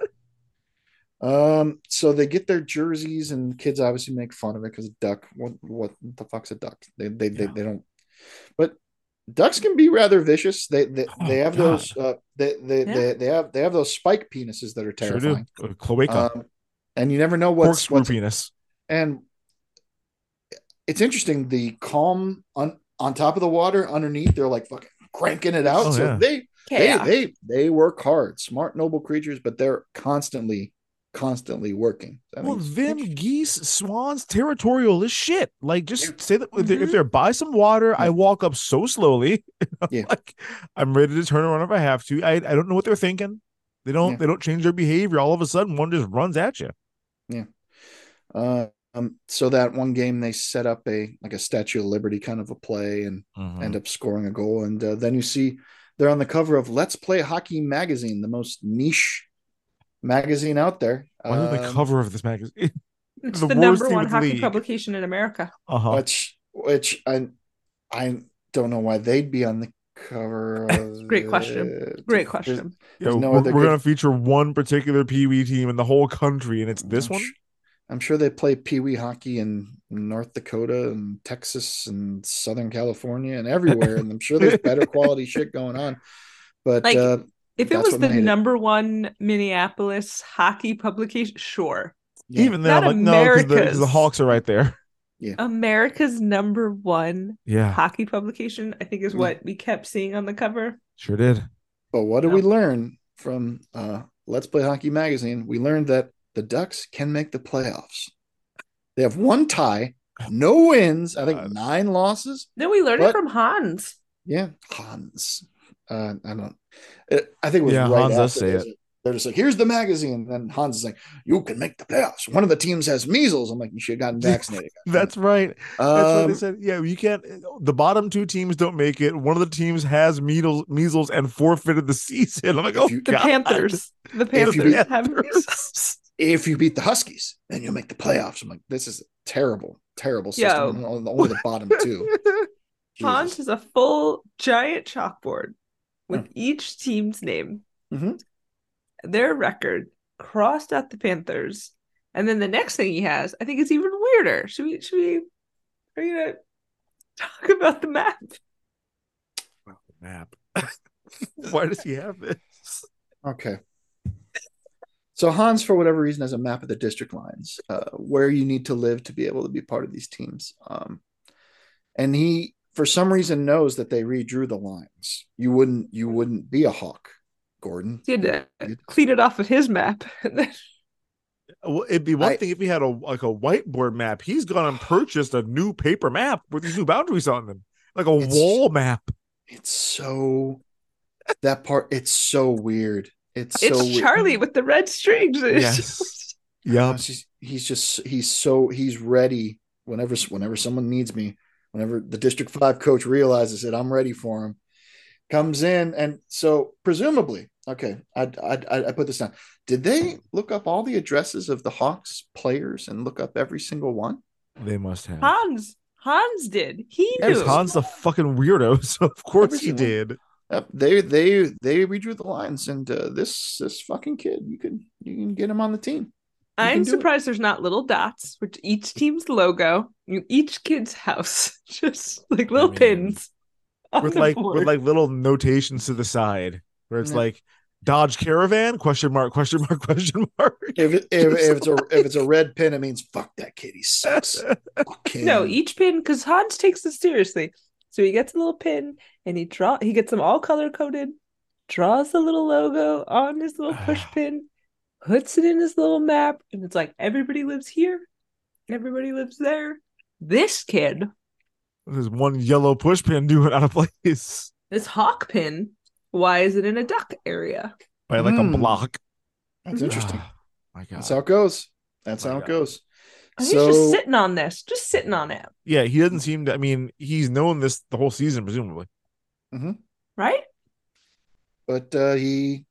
So they get their jerseys, and kids obviously make fun of it because duck. What the fuck's a duck? They don't. But ducks can be rather vicious. They have God. those. They have those spike penises that are Sure terrifying. do. Cloaca. And you never know what's Corkscrew penis. and it's interesting. The calm on top of the water, underneath, they're like fucking cranking it out. Oh, So yeah. Chaos. they work hard, smart, noble creatures, but they're constantly working. I Well, mean, them geese, swans, territorial as shit. Like, just Yeah. say that if Mhm. they're by some water, I walk up so slowly. Yeah. Like, I'm ready to turn around if I have to. I don't know what they're thinking. They don't change their behavior. All of a sudden, one just runs at you. So that one game they set up a Statue of Liberty kind of a play and end up scoring a goal, and then you see they're on the cover of Let's Play Hockey magazine, the most niche magazine out there. Why on the cover of this magazine? It's The the worst number team one in the hockey league. publication in America. Uh-huh. Which I don't know why they'd be on the cover of Great question. it? Great question. There's no we're other going good- to feature one particular Pee Wee team in the whole country, and it's this I'm one. I'm sure they play Pee Wee hockey in North Dakota and Texas and Southern California and everywhere, and I'm sure there's better quality shit going on. But Like, if it that's was what the made it. #1 Minneapolis hockey publication, sure. Yeah. Even then, Not I'm like, no, because the America's. Hawks are right there. America's #1 Yeah, hockey publication, I think, is what we kept seeing on the cover. sure did. But what did we learn from Let's Play Hockey Magazine? We learned that the Ducks can make the playoffs. They have 1 tie, no wins, I think 9 losses. No, we learned it But- from Hans. Yeah, Hans. I don't. I think it was Yeah, right Hans does after say this. it. They're just like, "Here's the magazine," and then Hans is like, "You can make the playoffs. One of the teams has measles." I'm like, "You should have gotten vaccinated." That's right. That's what they Um, said. Yeah, you can't. The bottom 2 teams don't make it. One of the teams has measles and forfeited the season. I'm like, oh, you- The God. Panthers. The If you Panthers beat- have measles. if you beat the Huskies, then you'll make the playoffs. I'm like, this is a terrible, terrible system. Yo. And only the bottom 2. Hans Jesus. is a full giant chalkboard with each team's name, Mhm. their record, crossed out the Panthers, and then the next thing he has, I think, is even weirder. Should we? Are you gonna talk about the map? Map. Why does he have this? Okay. So Hans, for whatever reason, has a map of the district lines, where you need to live to be able to be part of these teams. And he, for some reason, knows that they redrew the lines. You wouldn't be a Hawk, Gordon. He had to clean it off of his map. Well, it'd be one thing if he had a whiteboard map. He's gone and purchased a new paper map with these new boundaries on them, like a wall map. It's so that part. It's so weird. It's so It's weird. Charlie with the red strings. Yes. Yep. He's ready whenever someone needs me. Whenever the District 5 coach realizes it, I'm ready for him. Comes in, and so presumably, okay, I put this down. Did they look up all the addresses of the Hawks players and look up every single one? They must have. Hans did. He Yes, knew. Hans the fucking weirdo, so of course Every he single- did. Yep, they redrew the lines, and this fucking kid, you can get him on the team. You I'm can do it. surprised there's not little dots, which each team's logo, each kid's house, just like little mean, pins. on With the like board. with like little notations to the side where it's Yeah. like Dodge Caravan question mark. If it's a red pin, it means fuck that kid. He sucks. Fuck him. No, each pin, because Hans takes this seriously. So he gets a little pin and he gets them all color coded, draws the little logo on his little push pin, puts it in his little map, and it's like everybody lives here, everybody lives there. This kid, There's one yellow push pin doing out of place this hawk pin, why is it in a duck area? by like a block. That's interesting. Ah, my God. That's how it goes. That's My how it God. goes. And he's just sitting on this, just sitting on it, Yeah, he doesn't seem to. I mean, he's known this the whole season, presumably. right? But he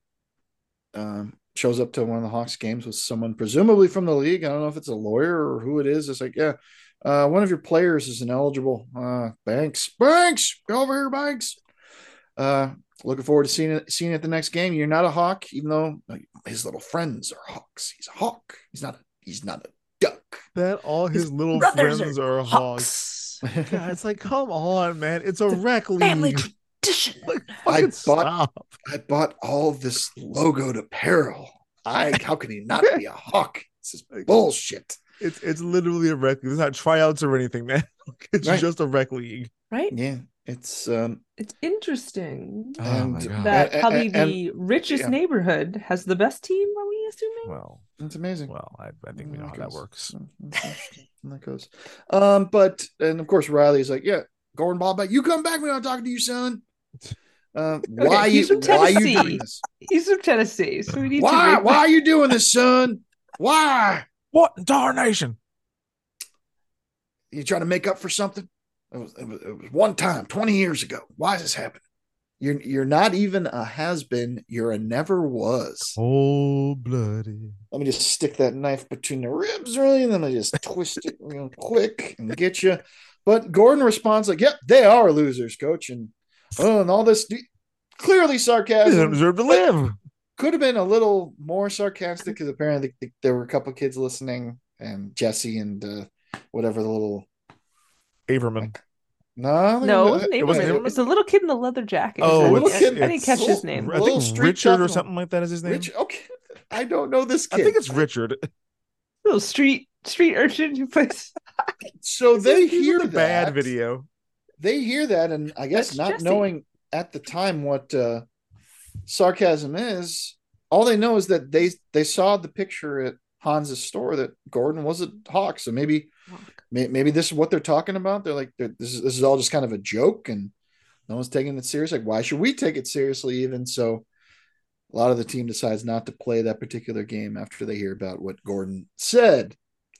shows up to one of the Hawks games with someone presumably from the league. I don't know if it's a lawyer or who it is. It's like, yeah, one of your players is ineligible. Banks, go over here, Banks. Looking forward to seeing it the next game. You're not a Hawk, even though his little friends are Hawks. He's a Hawk. He's not a duck. That all his little brothers friends are are hogs. God, it's like, come on, man. It's a rec league. Family tradition. Like, I fucking bought- stop. I bought all this logoed apparel. How can he not be a Hawk? This is bullshit. It's literally a rec league. There's not tryouts or anything, man. It's Right. just a rec league. Right? Yeah, it's It's interesting Oh my God. that And- probably and- the richest yeah. neighborhood has the best team, are we assuming? Well, it's amazing. I think we know how that works. That goes. But of course Riley's like, yeah, Gordon Bob, you come back when I'm talking to you, son. Why he's from are you Tennessee. doing this? He's from Tennessee, so we need to Why make are you doing this, son? Why? What in darnation? You trying to make up for something? It was one time 20 years ago. Why is this happening? You're not even a has-been. You're a never was. Cold blooded. Let me just stick that knife between the ribs, really, and then I just twist it real quick and get you. But Gordon responds like, "Yep, they are losers, coach." And Oh, and all this clearly He sarcasm. doesn't deserve to live. Could have been a little more sarcastic because apparently there were a couple kids listening, and Jesse and whatever the little Averman. No, it wasn't it wasn't Averman. Averman? It's the little kid in the leather jacket. Oh, little it's, kid- I didn't catch his name. I Little think street Richard or tough something like that is his name. Okay, I don't know this kid. I think it's Richard. Little street urchin who plays. So they He's in hear the that bad video. They hear that, and I guess That's not Jesse. knowing at the time what sarcasm is, all they know is that they saw the picture at Hans's store that Gordon was a hawk. So maybe this is what they're talking about. They're like, this is all just kind of a joke, and no one's taking it serious. Like, why should we take it seriously? Even so, a lot of the team decides not to play that particular game after they hear about what Gordon said.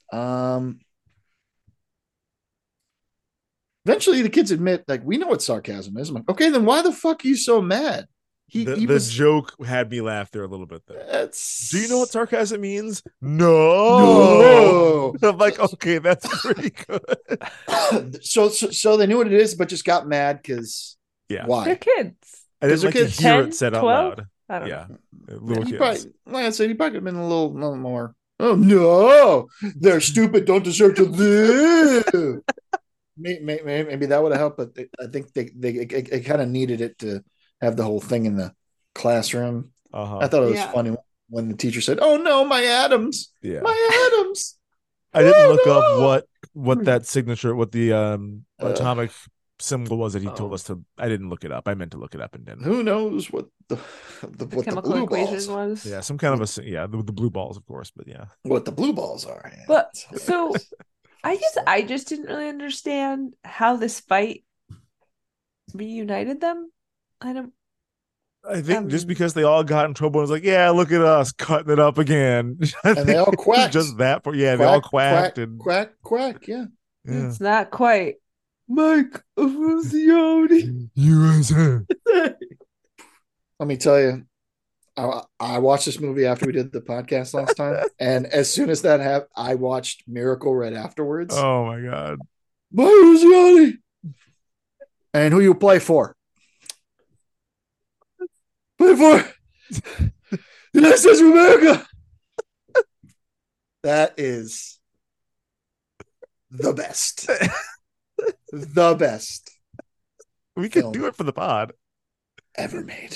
Eventually, the kids admit, like, we know what sarcasm is. I'm like, okay, then why the fuck are you so mad? The joke had me laugh there a little bit. There. Do you know what sarcasm means? No. I'm like, okay, that's pretty good. So they knew what it is, but just got mad because why? They're kids. I didn't like to kids. hear 10, it said out 12? loud. I don't Yeah, know. little He kids. probably, like I said, he probably could have been a little more. Oh no, they're stupid. Don't deserve to live. Maybe that would have helped, but I think they kind of needed it to have the whole thing in the classroom. I thought it was funny when the teacher said, "Oh no, my atoms, my atoms." I didn't look up what that signature, what the atomic symbol was that he told us to. I didn't look it up. I meant to look it up and didn't. Who knows what the chemical blue equation balls was? Yeah, some kind of the blue balls, of course, but yeah. What the blue balls are. Yeah, But so I guess I just didn't really understand how this fight reunited them. I think just because they all got in trouble and was like, yeah, look at us cutting it up again. And they all quacked. Just that for they all quacked and quack. Yeah. It's not quite Mike Eruzione. USA. Let me tell you, I watched this movie after we did the podcast last time, and as soon as that happened, I watched Miracle right afterwards. Oh my god, Mike Eruzione. And who you play for? Play for United States of America. That is the best. The best we could film do it for the pod. ever made.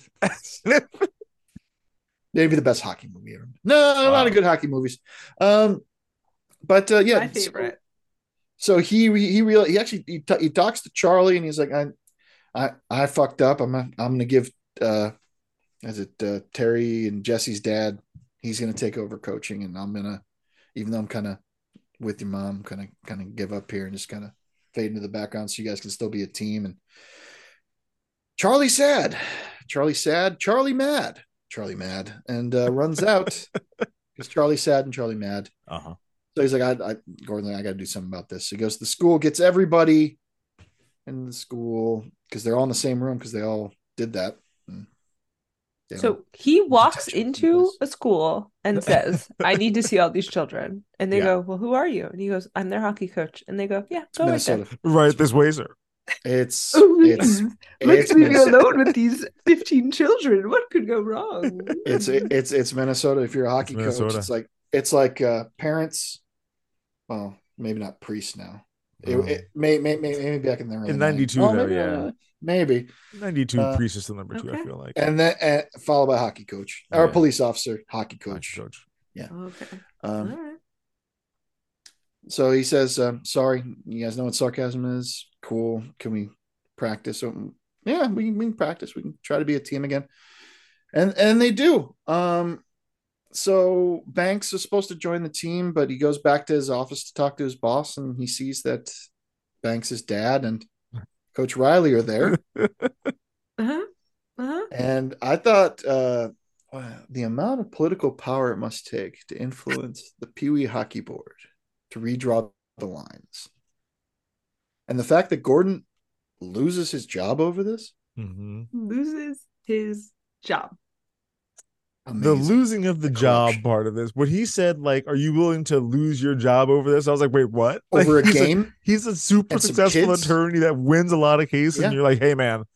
Maybe the best hockey movie ever. No, a lot of good hockey movies. But yeah, My favorite. So he actually talks to Charlie and he's like, I fucked up. I'm gonna give Terry and Jesse's dad. He's gonna take over coaching, and I'm gonna, even though I'm kind of with your mom, kind of give up here and just kind of fade into the background so you guys can still be a team. And Charlie mad, and runs out because Charlie's sad and Charlie mad. So he's like, Gordon, I got to do something about this. So he goes to the school, gets everybody in the school because they're all in the same room because they all did that. So he walks into a school and says, I need to see all these children. And they go, well, who are you? And he goes, I'm their hockey coach. And they go, yeah, go right there. Right this way, sir. It's Leave me alone with these 15 children. What could go wrong? It's Minnesota. If you're a hockey coach, it's like parents. Well, maybe not priests now. Maybe back in the early in 92 90s. Maybe 92 priest is the number 2. I feel like, and then followed by hockey coach or police officer, hockey coach. Yeah. Okay. All right. So he says, "Sorry, you guys know what sarcasm is. Cool. Can we practice?" So, yeah, we can practice. We can try to be a team again, and they do. So Banks is supposed to join the team, but he goes back to his office to talk to his boss, and he sees that Banks' dad and Coach Riley are there. And I thought the amount of political power it must take to influence the Pee Wee Hockey Board to redraw the lines. And the fact that Gordon loses his job over this. Loses his job. Amazing. The losing of the job part of this, when he said, like, are you willing to lose your job over this? I was like, wait, what? Over like, a game? He's a super successful attorney that wins a lot of cases. And you're like, hey, man,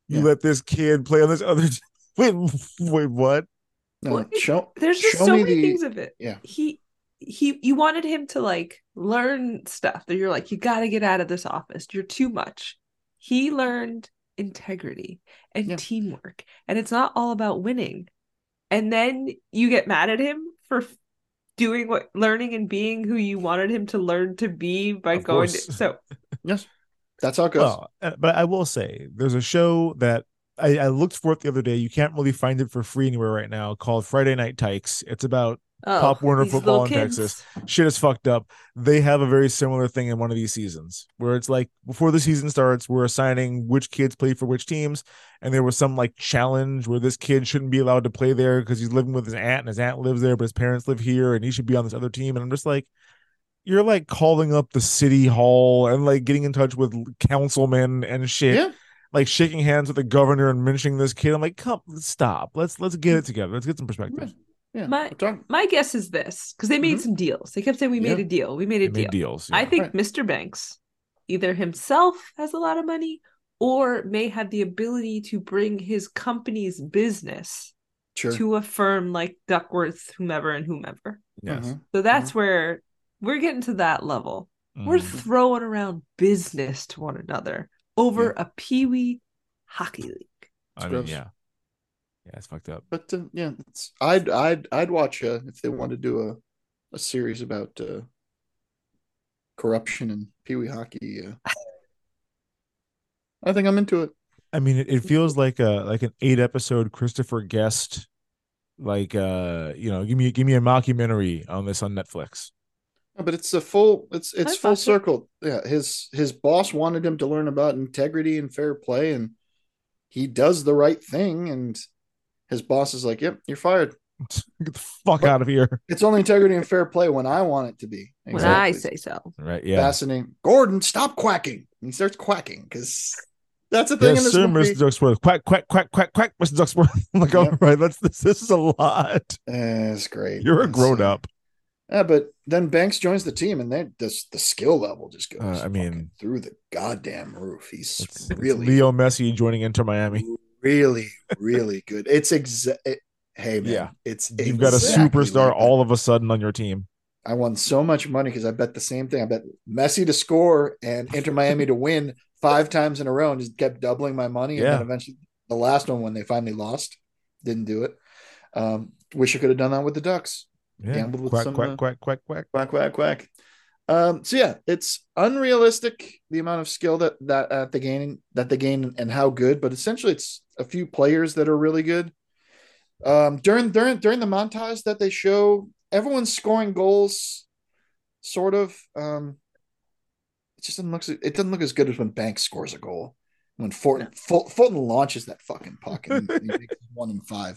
You Yeah. let this kid play on this other wait, what? No, Well, there's just show so me many the things of it. yeah. You wanted him to like learn stuff that you're like, you got to get out of this office. You're too much. He learned integrity and Yeah. teamwork, and it's not all about winning. And then you get mad at him for doing what, learning and being who you wanted him to learn to be by Of going course. to, so Yes. That's how it goes. Well, but I will say there's a show that I looked for it the other day. You can't really find it for free anywhere right now, called Friday Night Tykes. It's about Pop Warner these football little in kids. Texas. Shit is fucked up. They have a very similar thing in one of these seasons where it's like before the season starts, we're assigning which kids play for which teams. And there was some like challenge where this kid shouldn't be allowed to play there because he's living with his aunt and his aunt lives there, but his parents live here and he should be on this other team. And I'm just like, you're like calling up the city hall and like getting in touch with councilmen and shit. Yeah. Like shaking hands with the governor and mentioning this kid. I'm like, come, stop. Let's get it together. Let's get some perspective. Yeah. My guess is this, because they made some deals. They kept saying we made a deal. We made a They deal. made deals. I Yeah. think Mr. Banks either himself has a lot of money or may have the ability to bring his company's business Sure. to a firm like Duckworth, whomever and whomever. Yes. Mhm. So that's where we're getting to that level. We're throwing around business to one another over a Pee-wee hockey league. I mean, gross. yeah, it's fucked up. But yeah, I'd watch if they want to do a series about corruption and Pee Wee hockey. I think I'm into it. I mean, it feels like an 8-episode Christopher Guest, like give me a mockumentary on this on Netflix. But it's a full it's I'd full watch it. circle. Yeah, his boss wanted him to learn about integrity and fair play, and he does the right thing, and his boss is like, "Yep, you're fired. Get the fuck out of here!" It's only integrity and fair play when I want it to be." When I say so. Right? Yeah. Fascinating. Gordon, stop quacking. And he starts quacking because that's the thing Yes, in this sir, movie. Mr. Ducksworth. Quack, quack, quack, quack, quack, Mr. Ducksworth. I'm like, all right, this is a lot. It's great. You're a grown up. Yeah, but then Banks joins the team, and the skill level just goes. I mean, through the goddamn roof. He's it's really, Leo Messi joining Inter Miami. really, really good. It's hey man, Yeah. it's You've got a exactly superstar like that. all of a sudden on your team. I won so much money because I bet the same thing. I bet Messi to score and Inter Miami to win 5 times in a row, and just kept doubling my money. And Yeah. then eventually, the last one when they finally lost, didn't do it. Wish I could have done that with the Ducks. Yeah. Gambled with Quack, some, quack, quack, quack, quack. Quack, quack, quack. So yeah, it's unrealistic the amount of skill that they gain and how good, but essentially it's a few players that are really good. During the montage that they show, everyone's scoring goals, sort of. It just doesn't look as good as when Banks scores a goal. When Fulton launches that fucking puck and he makes it 1 in 5.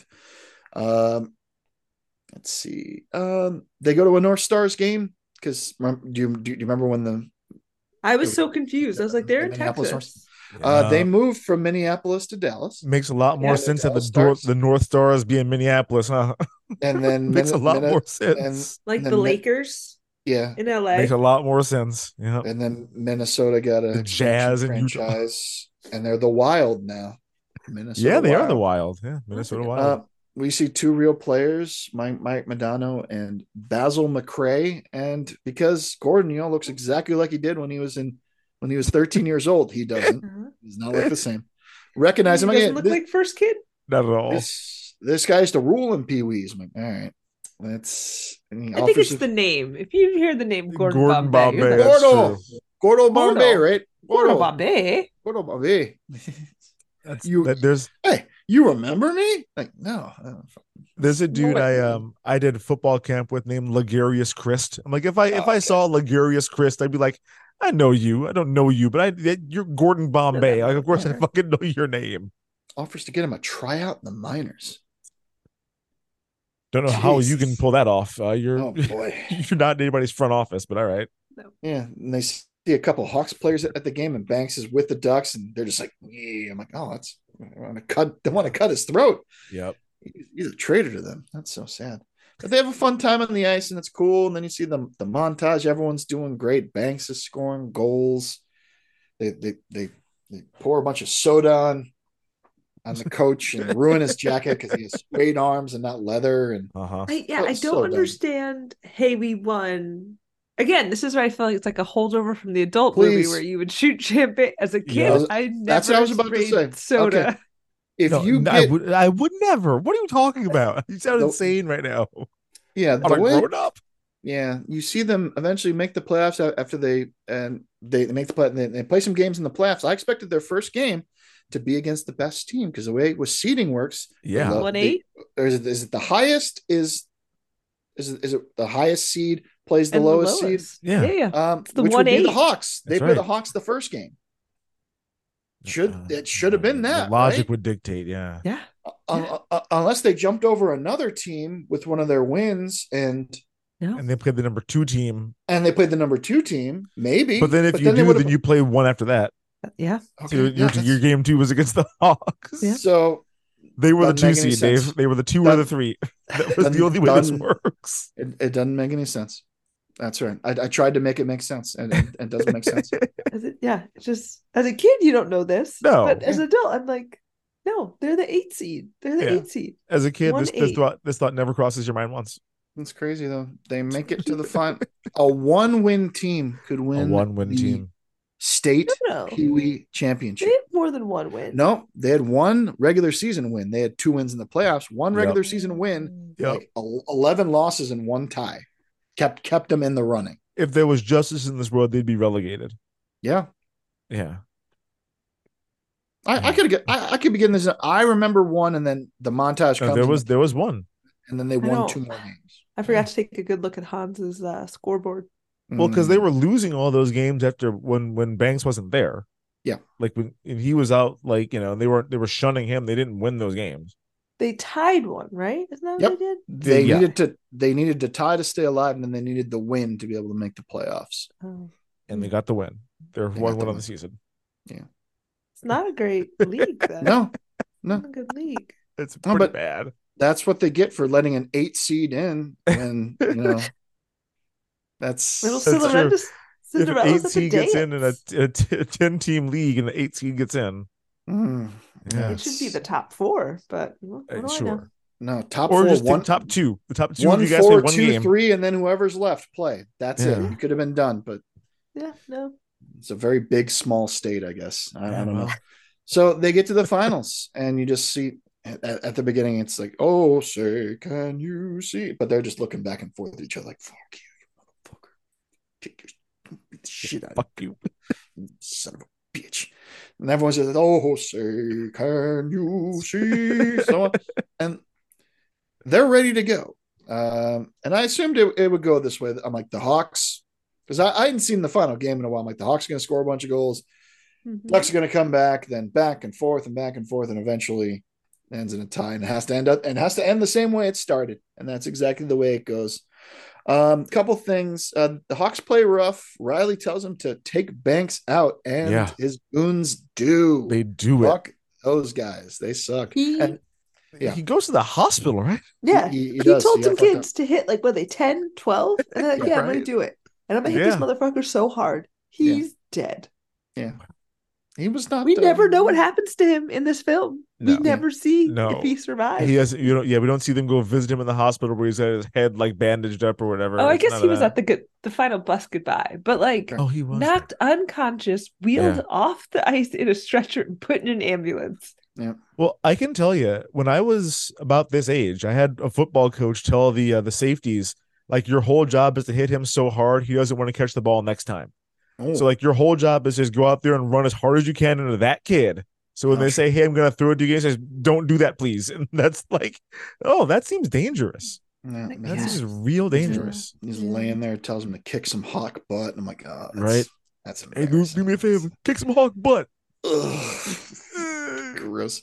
Let's see. They go to a North Stars game because do you remember when I was so confused. I was like, they're in Minneapolis Texas. they moved from Minneapolis to Dallas, Makes a lot more Yeah, sense the that Dallas the North Stars be in Minneapolis, huh? and then Makes a lot more sense. Like and the then Lakers yeah, in LA. Makes a lot more sense. Yeah. and then Minnesota got a The Jazz in Utah. franchise, and they're the Wild now. Minnesota, Yeah, they are Wild. the Wild. Yeah, Minnesota Wild. We see 2 real players, Mike Modano and Basil McRae, and because Gordon, looks exactly like he did when he was 13 years old. He doesn't. He does not look the same. Recognize him He again. doesn't look like first kid. Not at all. This guy's the rule in Pee Wee's. I'm like, all right, that's. I think it's the name. If you hear the name Gordon, Gordon Bombay, Bombay. you're like, That's Gordo, true. Gordo Bombay, right? Gordon Bombay. Gordo Bombay. There's Hey, you remember me? Like, no. There's a dude I did football camp with named Ligarius Christ. I'm like, if I saw Ligarius Christ, I'd be like, I know you. I don't know you, but you're Gordon Bombay. Like, of course I fucking know your name. Offers to get him a tryout in the minors. Don't know how you can Jesus. pull that off. You're Oh boy. you're not in anybody's front office, but all right. Yeah, and they see a couple of Hawks players at the game, and Banks is with the Ducks, and they're just like, yeah. I'm like, oh, they want to cut his throat. Yep. He's a traitor to them. That's so sad. But they have a fun time on the ice, and it's cool. And then you see the montage. Everyone's doing great. Banks is scoring goals. They pour a bunch of soda on on the coach and ruin his jacket because he has straight arms and not leather. And I don't so understand. Hey, we won. Again, this is where I feel like it's like a holdover from the adult movie where you would shoot champagne as a kid. That's what I was about to say. Soda. Okay. If you get, I would never. What are you talking about? You sound insane right now. Yeah, I'm a grown up. Yeah, you see them eventually make the playoffs after they make the play. They play some games in the playoffs. I expected their first game to be against the best team because the way with seeding works, 1-8. Or is it the highest? Is it the highest seed plays the lowest seed? Yeah. It's the which 1-8. Would be the Hawks. They play the Hawks the first game. It should have been that. The logic right? would dictate, yeah. Unless they jumped over another team with one of their wins and they played the number 2 team. And they played the number 2 team, maybe. But then if you do, then you play one after that. Yeah. Okay. So your game 2 was against the Hawks. Yeah. So they were the 2 seed, Dave. They were the 2 or the 3. That was the only way this works. It doesn't make any sense. That's right. I tried to make it make sense, and it doesn't make sense. It's just as a kid you don't know this. No. But as an adult, I'm like, no, they're the 8 seed. They're the 8 seed. As a kid, this thought never crosses your mind once. It's crazy though. They make it to the final. A 1-win team could win. A 1-win team. State Pee-wee Championship. They had more than 1 win. No, they had 1 regular season win. They had 2 wins in the playoffs. 1 regular season win. Like 11 losses and 1 tie. Kept them in the running. If there was justice in this world, they'd be relegated. Yeah. Yeah. I could begin this. I remember 1, and then the montage comes. There was 1, and then they won 2 more games. I forgot to take a good look at Hans's scoreboard. Well, because they were losing all those games after when Banks wasn't there. Yeah, like when he was out, like they were shunning him. They didn't win those games. They tied 1, right? Isn't that what they did? They needed to tie to stay alive, and then they needed the win to be able to make the playoffs. Oh. And they got the win. They're 1-1 on the season. Yeah, it's not a great league. Then. No, not a good league. It's pretty bad. That's what they get for letting an 8 seed in, and that's Cinderella. If an 8 seed gets in a 10-team league, and the 8 seed gets in. It should be the top 4, but what do I know? No, top or 4, just top 2. The top 2 1, you guys 4, play 1 2, game. 3, and then whoever's left play. That's it. You could have been done, but it's a very big, small state, I guess. I don't know. So they get to the finals, and you just see at the beginning, it's like, oh, say, can you see? But they're just looking back and forth with each other, like, fuck you motherfucker. Take your shit out. Fuck you, son of a bitch. And everyone says, oh, say, can you see? So, and they're ready to go. And I assumed it would go this way. I'm like, the Hawks, because I hadn't seen the final game in a while. I'm like, the Hawks are going to score a bunch of goals. Ducks are going to come back, then back and forth, and eventually ends in a tie, and it has to end up and has to end the same way it started. And that's exactly the way it goes. Couple things. The Hawks play rough. Riley tells him to take Banks out, and his goons do. They do Fuck those guys. They suck. He goes to the hospital, right? Yeah. He told some kids to hit, like, what, they 10, 12? And they're like, I'm going to do it. And I'm going to hit this motherfucker so hard. He's dead. Yeah. He was not. We never know what happens to him in this film. No. We never see if he survives. He has, we don't see them go visit him in the hospital where he's got his head like bandaged up or whatever. Oh, I guess he was at the final bus goodbye, but like, he was knocked unconscious, wheeled off the ice in a stretcher, and put in an ambulance. Yeah. Well, I can tell you, when I was about this age, I had a football coach tell the safeties, like, your whole job is to hit him so hard he doesn't want to catch the ball next time. Oh. So, like, your whole job is just go out there and run as hard as you can into that kid. So when they say, hey, I'm going to throw it to you guys, says, don't do that, please. And that's like, that seems dangerous. Yeah, that seems real dangerous. He's laying there, tells him to kick some hawk butt. And I'm like, oh, that's hey, do me a favor, kick some hawk butt. Gross.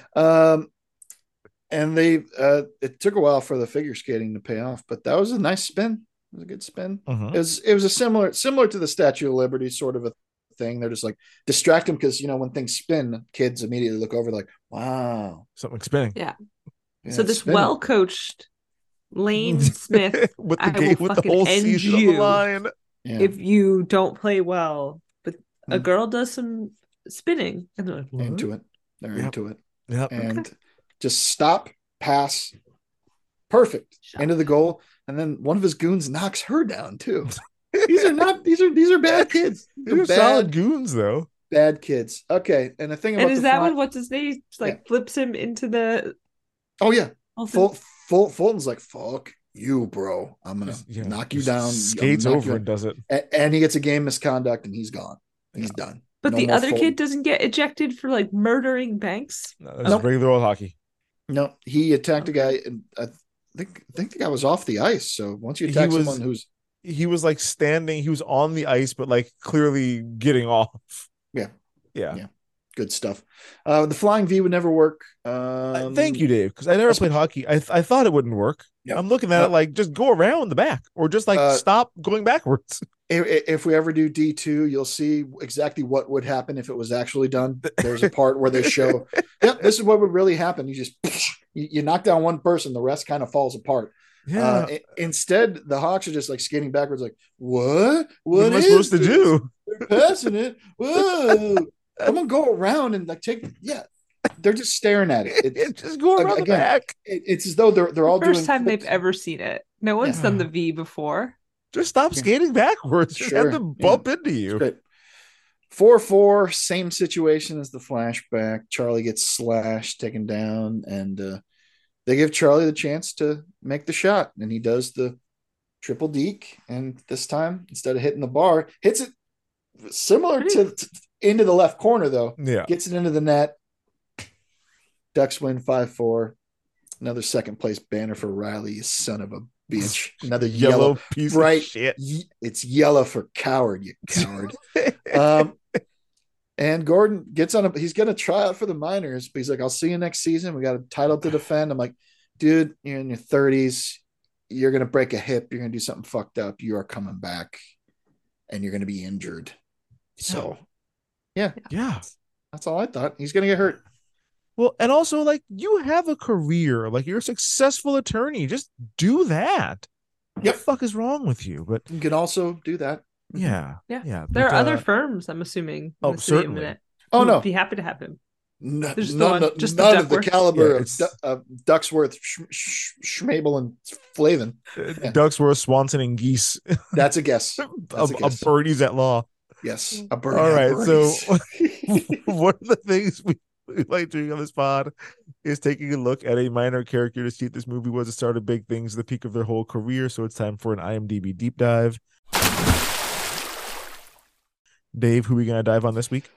And they it took a while for the figure skating to pay off, but that was a nice spin. It was a good spin. It was a similar to the Statue of Liberty sort of a thing. They're just like distract them because when things spin, kids immediately look over like, wow, something spinning. Yeah. So this well-coached Lane Smith with the whole season on the line. If you don't play well, but a girl does some spinning, and they're like, into it. They're into it. Yep. and just stop, pass, perfect, into the goal. And then one of his goons knocks her down too. These are bad kids. They're solid goons though. Bad kids. Okay, and the thing about and is that when what's his name flips him into the? Oh yeah, Fulton's like, fuck you, bro. I'm gonna knock you down. Skates over and does it, and he gets a game misconduct, and he's gone. He's done. But the other kid doesn't get ejected for like murdering banks. No, that's regular old hockey. No, he attacked a guy, and I think the guy was off the ice. So once you attack someone who's he was like standing, he was on the ice, but like clearly getting off. Yeah. Good stuff. The flying V would never work. Thank you, Dave, because I never played hockey. I thought it wouldn't work. Yep. I'm looking at it like just go around the back or just like stop going backwards. If we ever do D2, you'll see exactly what would happen if it was actually done. There's a part where they show, yep, this is what would really happen. You just you knock down one person, the rest kind of falls apart. Yeah. Instead, the Hawks are just like skating backwards, like, what? What am I supposed to do? They're passing it. Whoa. I'm gonna go around and like they're just staring at it. Just go around the back. It's as though they're all first time they've ever seen it. No one's done the V before. Just stop skating backwards. Just have them bump into you. 4-4, same situation as the flashback. Charlie gets slashed, taken down, and they give Charlie the chance to make the shot, and he does the triple deke. And this time, instead of hitting the bar, hits it similar to into the left corner, though. Yeah. Gets it into the net. Ducks win 5-4. Another second place banner for Riley, you son of a bitch. Another yellow piece of shit. It's yellow for coward, you coward. And Gordon gets on he's going to try out for the minors, but he's like, I'll see you next season. We got a title to defend. I'm like, dude, you're in your 30s. You're going to break a hip. You're going to do something fucked up. You are coming back and you're going to be injured. So, yeah. That's all I thought. He's going to get hurt. Well, and also, like, you have a career. Like, you're a successful attorney. Just do that. What the fuck is wrong with you? But you can also do that. Yeah. There are other firms, I'm assuming. Oh, certainly. Oh, no. Be happy to have him. None of the caliber of Ducksworth, Schmabel, and Flavin. Ducksworth, Swanson, and Geese. That's a guess. A birdies at law. Yes, a birdie. All right, so one of the things we like doing on this pod is taking a look at a minor character to see if this movie was the start of big things, the peak of their whole career. So it's time for an IMDb deep dive. Dave, who are we going to dive on this week?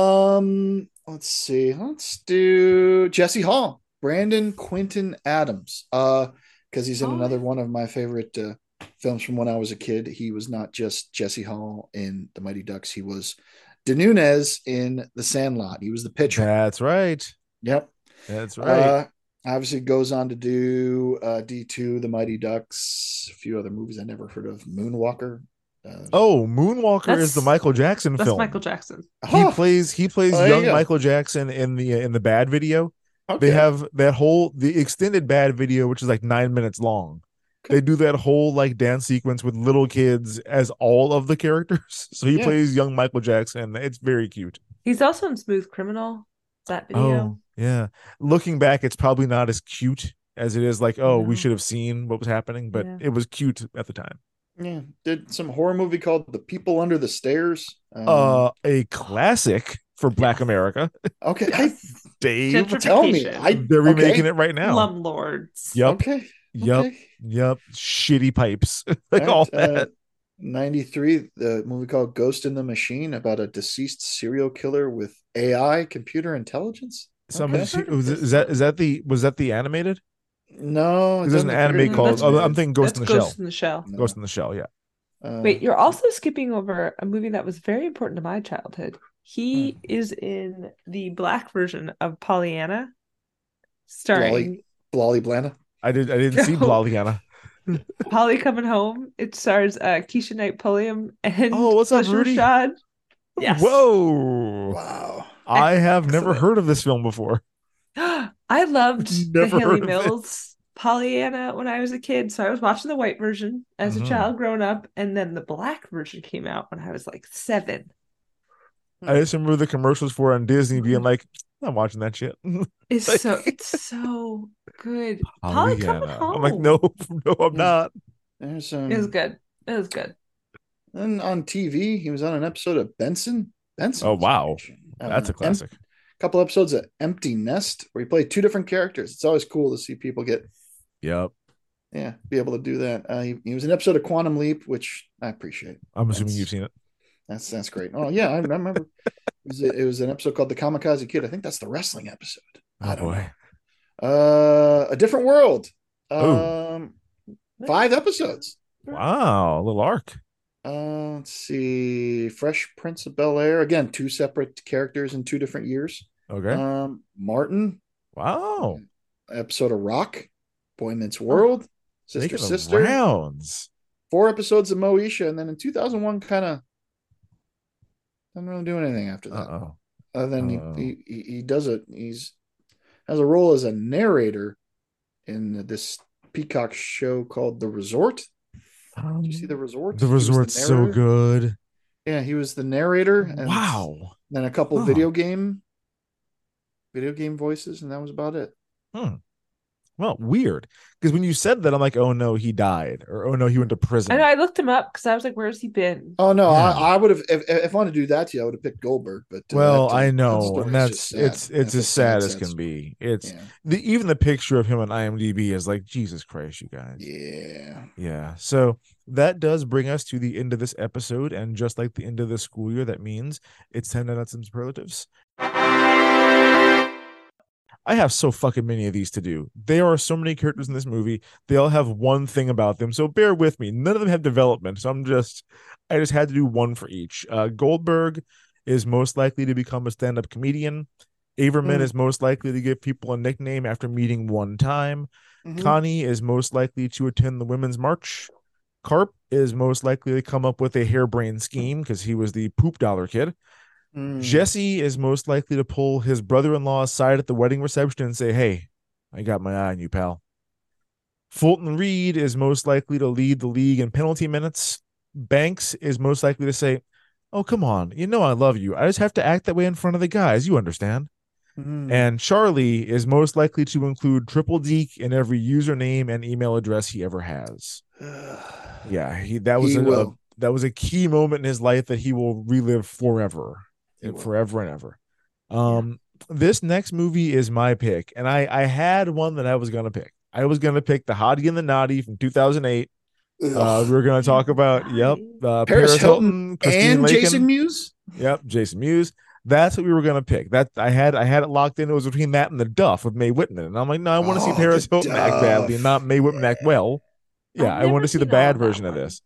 Let's see. Let's do Jesse Hall, Brandon Quinton Adams. Because he's in another one of my favorite films from when I was a kid. He was not just Jesse Hall in The Mighty Ducks. He was De Nunez in The Sandlot. He was the pitcher. That's right. Yep. That's right. Obviously goes on to do D2, The Mighty Ducks, a few other movies I never heard of. Moonwalker. Moonwalker is the Michael Jackson film. That's Michael Jackson. He plays young Michael Jackson in the Bad video. Okay. They have the extended Bad video, which is like 9 minutes long. Okay. They do that whole like dance sequence with little kids as all of the characters. So he plays young Michael Jackson. It's very cute. He's also in Smooth Criminal. That video. Oh, yeah. Looking back, it's probably not as cute as it is like, we should have seen what was happening, but it was cute at the time. Yeah, did some horror movie called The People Under the Stairs. A classic for Black America. Okay, Dave, tell me, they're remaking it right now. Slumlords. Yep. Okay. Yep. Shitty pipes, like all that. 93, the movie called Ghost in the Machine about a deceased serial killer with AI, computer intelligence. Was that the animated? No, there's an anime called. I'm thinking Ghost in the Shell. Ghost in the Shell. No. Ghost in the Shell. Yeah. Wait, you're also skipping over a movie that was very important to my childhood. He is in the black version of Pollyanna, starring Blolly Blanda. I didn't see Pollyanna. Polly Coming Home. It stars Keisha Knight Pulliam and what's up, Rudy? Rashad. Yes. Whoa! Wow. I have never heard of this film before. I loved the Haley Mills Pollyanna when I was a kid. So I was watching the white version as a child growing up, and then the black version came out when I was like 7. I just remember the commercials for it on Disney being like, not watching that shit. It's so good. Polly coming Pollyanna. home. I'm like, no, I'm not. There's It was good. It was good. And on TV, he was on an episode of Benson. Benson. Oh wow, that's a classic. Couple episodes of Empty Nest where he played two different characters. It's always cool to see people be able to do that. He was an episode of Quantum Leap, which I appreciate. I'm assuming you've seen it. That's great. Oh yeah, I remember. It was an episode called The Kamikaze Kid. I think that's the wrestling episode. Oh boy. A Different World. 5 episodes. Wow, a little arc. Let's see. Fresh Prince of Bel-Air. Again, 2 separate characters in 2 different years. Okay. Martin. Wow. Episode of Rock. Boy Meets World. Sister. Rounds. 4 episodes of Moesha, and then in 2001, kind of doesn't really do anything after that. Other than he does it. Has a role as a narrator in this Peacock show called The Resort. Did you see The Resort? The Resort's so good. Yeah, he was the narrator. And wow. Then a couple video game voices, and that was about it. Well, weird. Because when you said that, I'm like, oh no, he died, or oh no, he went to prison. I know. I looked him up because I was like, "Where's he been?" Oh no, yeah. I would have if I wanted to do that to you, I would have picked Goldberg. But I know, and it's as sad as can be. It's even the picture of him on IMDb is like, Jesus Christ, you guys. Yeah. So that does bring us to the end of this episode, and just like the end of the school year, that means it's time to add some superlatives. I have so fucking many of these to do. There are so many characters in this movie. They all have one thing about them. So bear with me. None of them have development. So I just had to do one for each. Goldberg is most likely to become a stand-up comedian. Averman is most likely to give people a nickname after meeting one time. Connie is most likely to attend the Women's March. Carp is most likely to come up with a harebrained scheme because he was the poop dollar kid. Jesse is most likely to pull his brother-in-law aside at the wedding reception and say, hey, I got my eye on you, pal. Fulton Reed is most likely to lead the league in penalty minutes. Banks is most likely to say, oh, come on, you know I love you. I just have to act that way in front of the guys. You understand. And Charlie is most likely to include Triple Deke in every username and email address he ever has. Yeah, that was a key moment in his life that he will relive forever. Forever and ever. This next movie is my pick, and I had one that I was gonna pick. I was gonna pick The Hottie and the Naughty from 2008. We were gonna talk about Paris Hilton and Lakin. Jason Mewes. Yep, Jason Mewes. That's what we were gonna pick. That I had it locked in. It was between that and The Duff with Mae Whitman, and I'm like, no, I want to see Paris Hilton act badly and not Mae Whitman act well. Yeah, I want to see the bad version of this.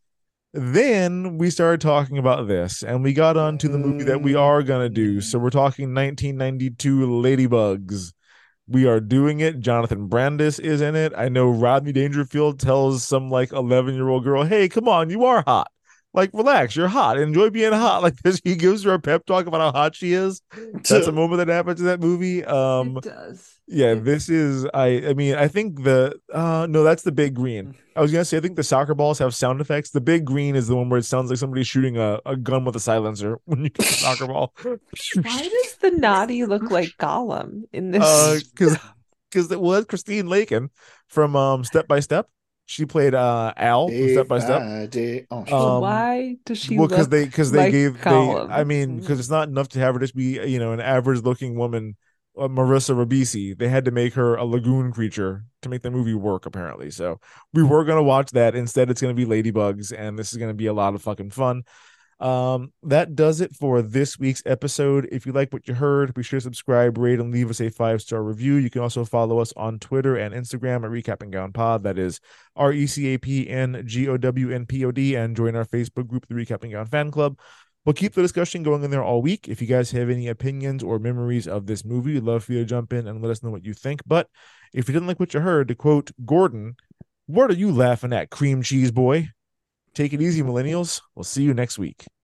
Then we started talking about this, and we got on to the movie that we are going to do. So we're talking 1992 Ladybugs. We are doing it. Jonathan Brandis is in it. I know Rodney Dangerfield tells some 11-year-old girl, hey, come on, you are hot. Like, relax, you're hot. Enjoy being hot. Like this, he gives her a pep talk about how hot she is. That's a moment that happens in that movie. It does. Yeah, this is I think that's the Big Green. I was gonna say I think the soccer balls have sound effects. The Big Green is the one where it sounds like somebody's shooting a gun with a silencer when you get a soccer ball. Why does the Naughty look like Gollum in this? Because that's Christine Lakin from Step by Step. She played Al from Step by Step. Why does she? Well, because they gave Gollum? Because it's not enough to have her just be an average looking woman. Marissa Ribisi, they had to make her a lagoon creature to make the movie work, apparently. So we were going to watch that. Instead, it's going to be Ladybugs, and this is going to be a lot of fucking fun. That does it for this week's episode. If you like what you heard, be sure to subscribe, rate, and leave us a 5-star review. You can also follow us on Twitter and Instagram at Recap and Gown Pod. That is RECAPNGOWNPOD, and join our Facebook group, the Recap and Gown Fan Club. We'll keep the discussion going in there all week. If you guys have any opinions or memories of this movie, we'd love for you to jump in and let us know what you think. But if you didn't like what you heard, to quote Gordon, what are you laughing at, cream cheese boy? Take it easy, millennials. We'll see you next week.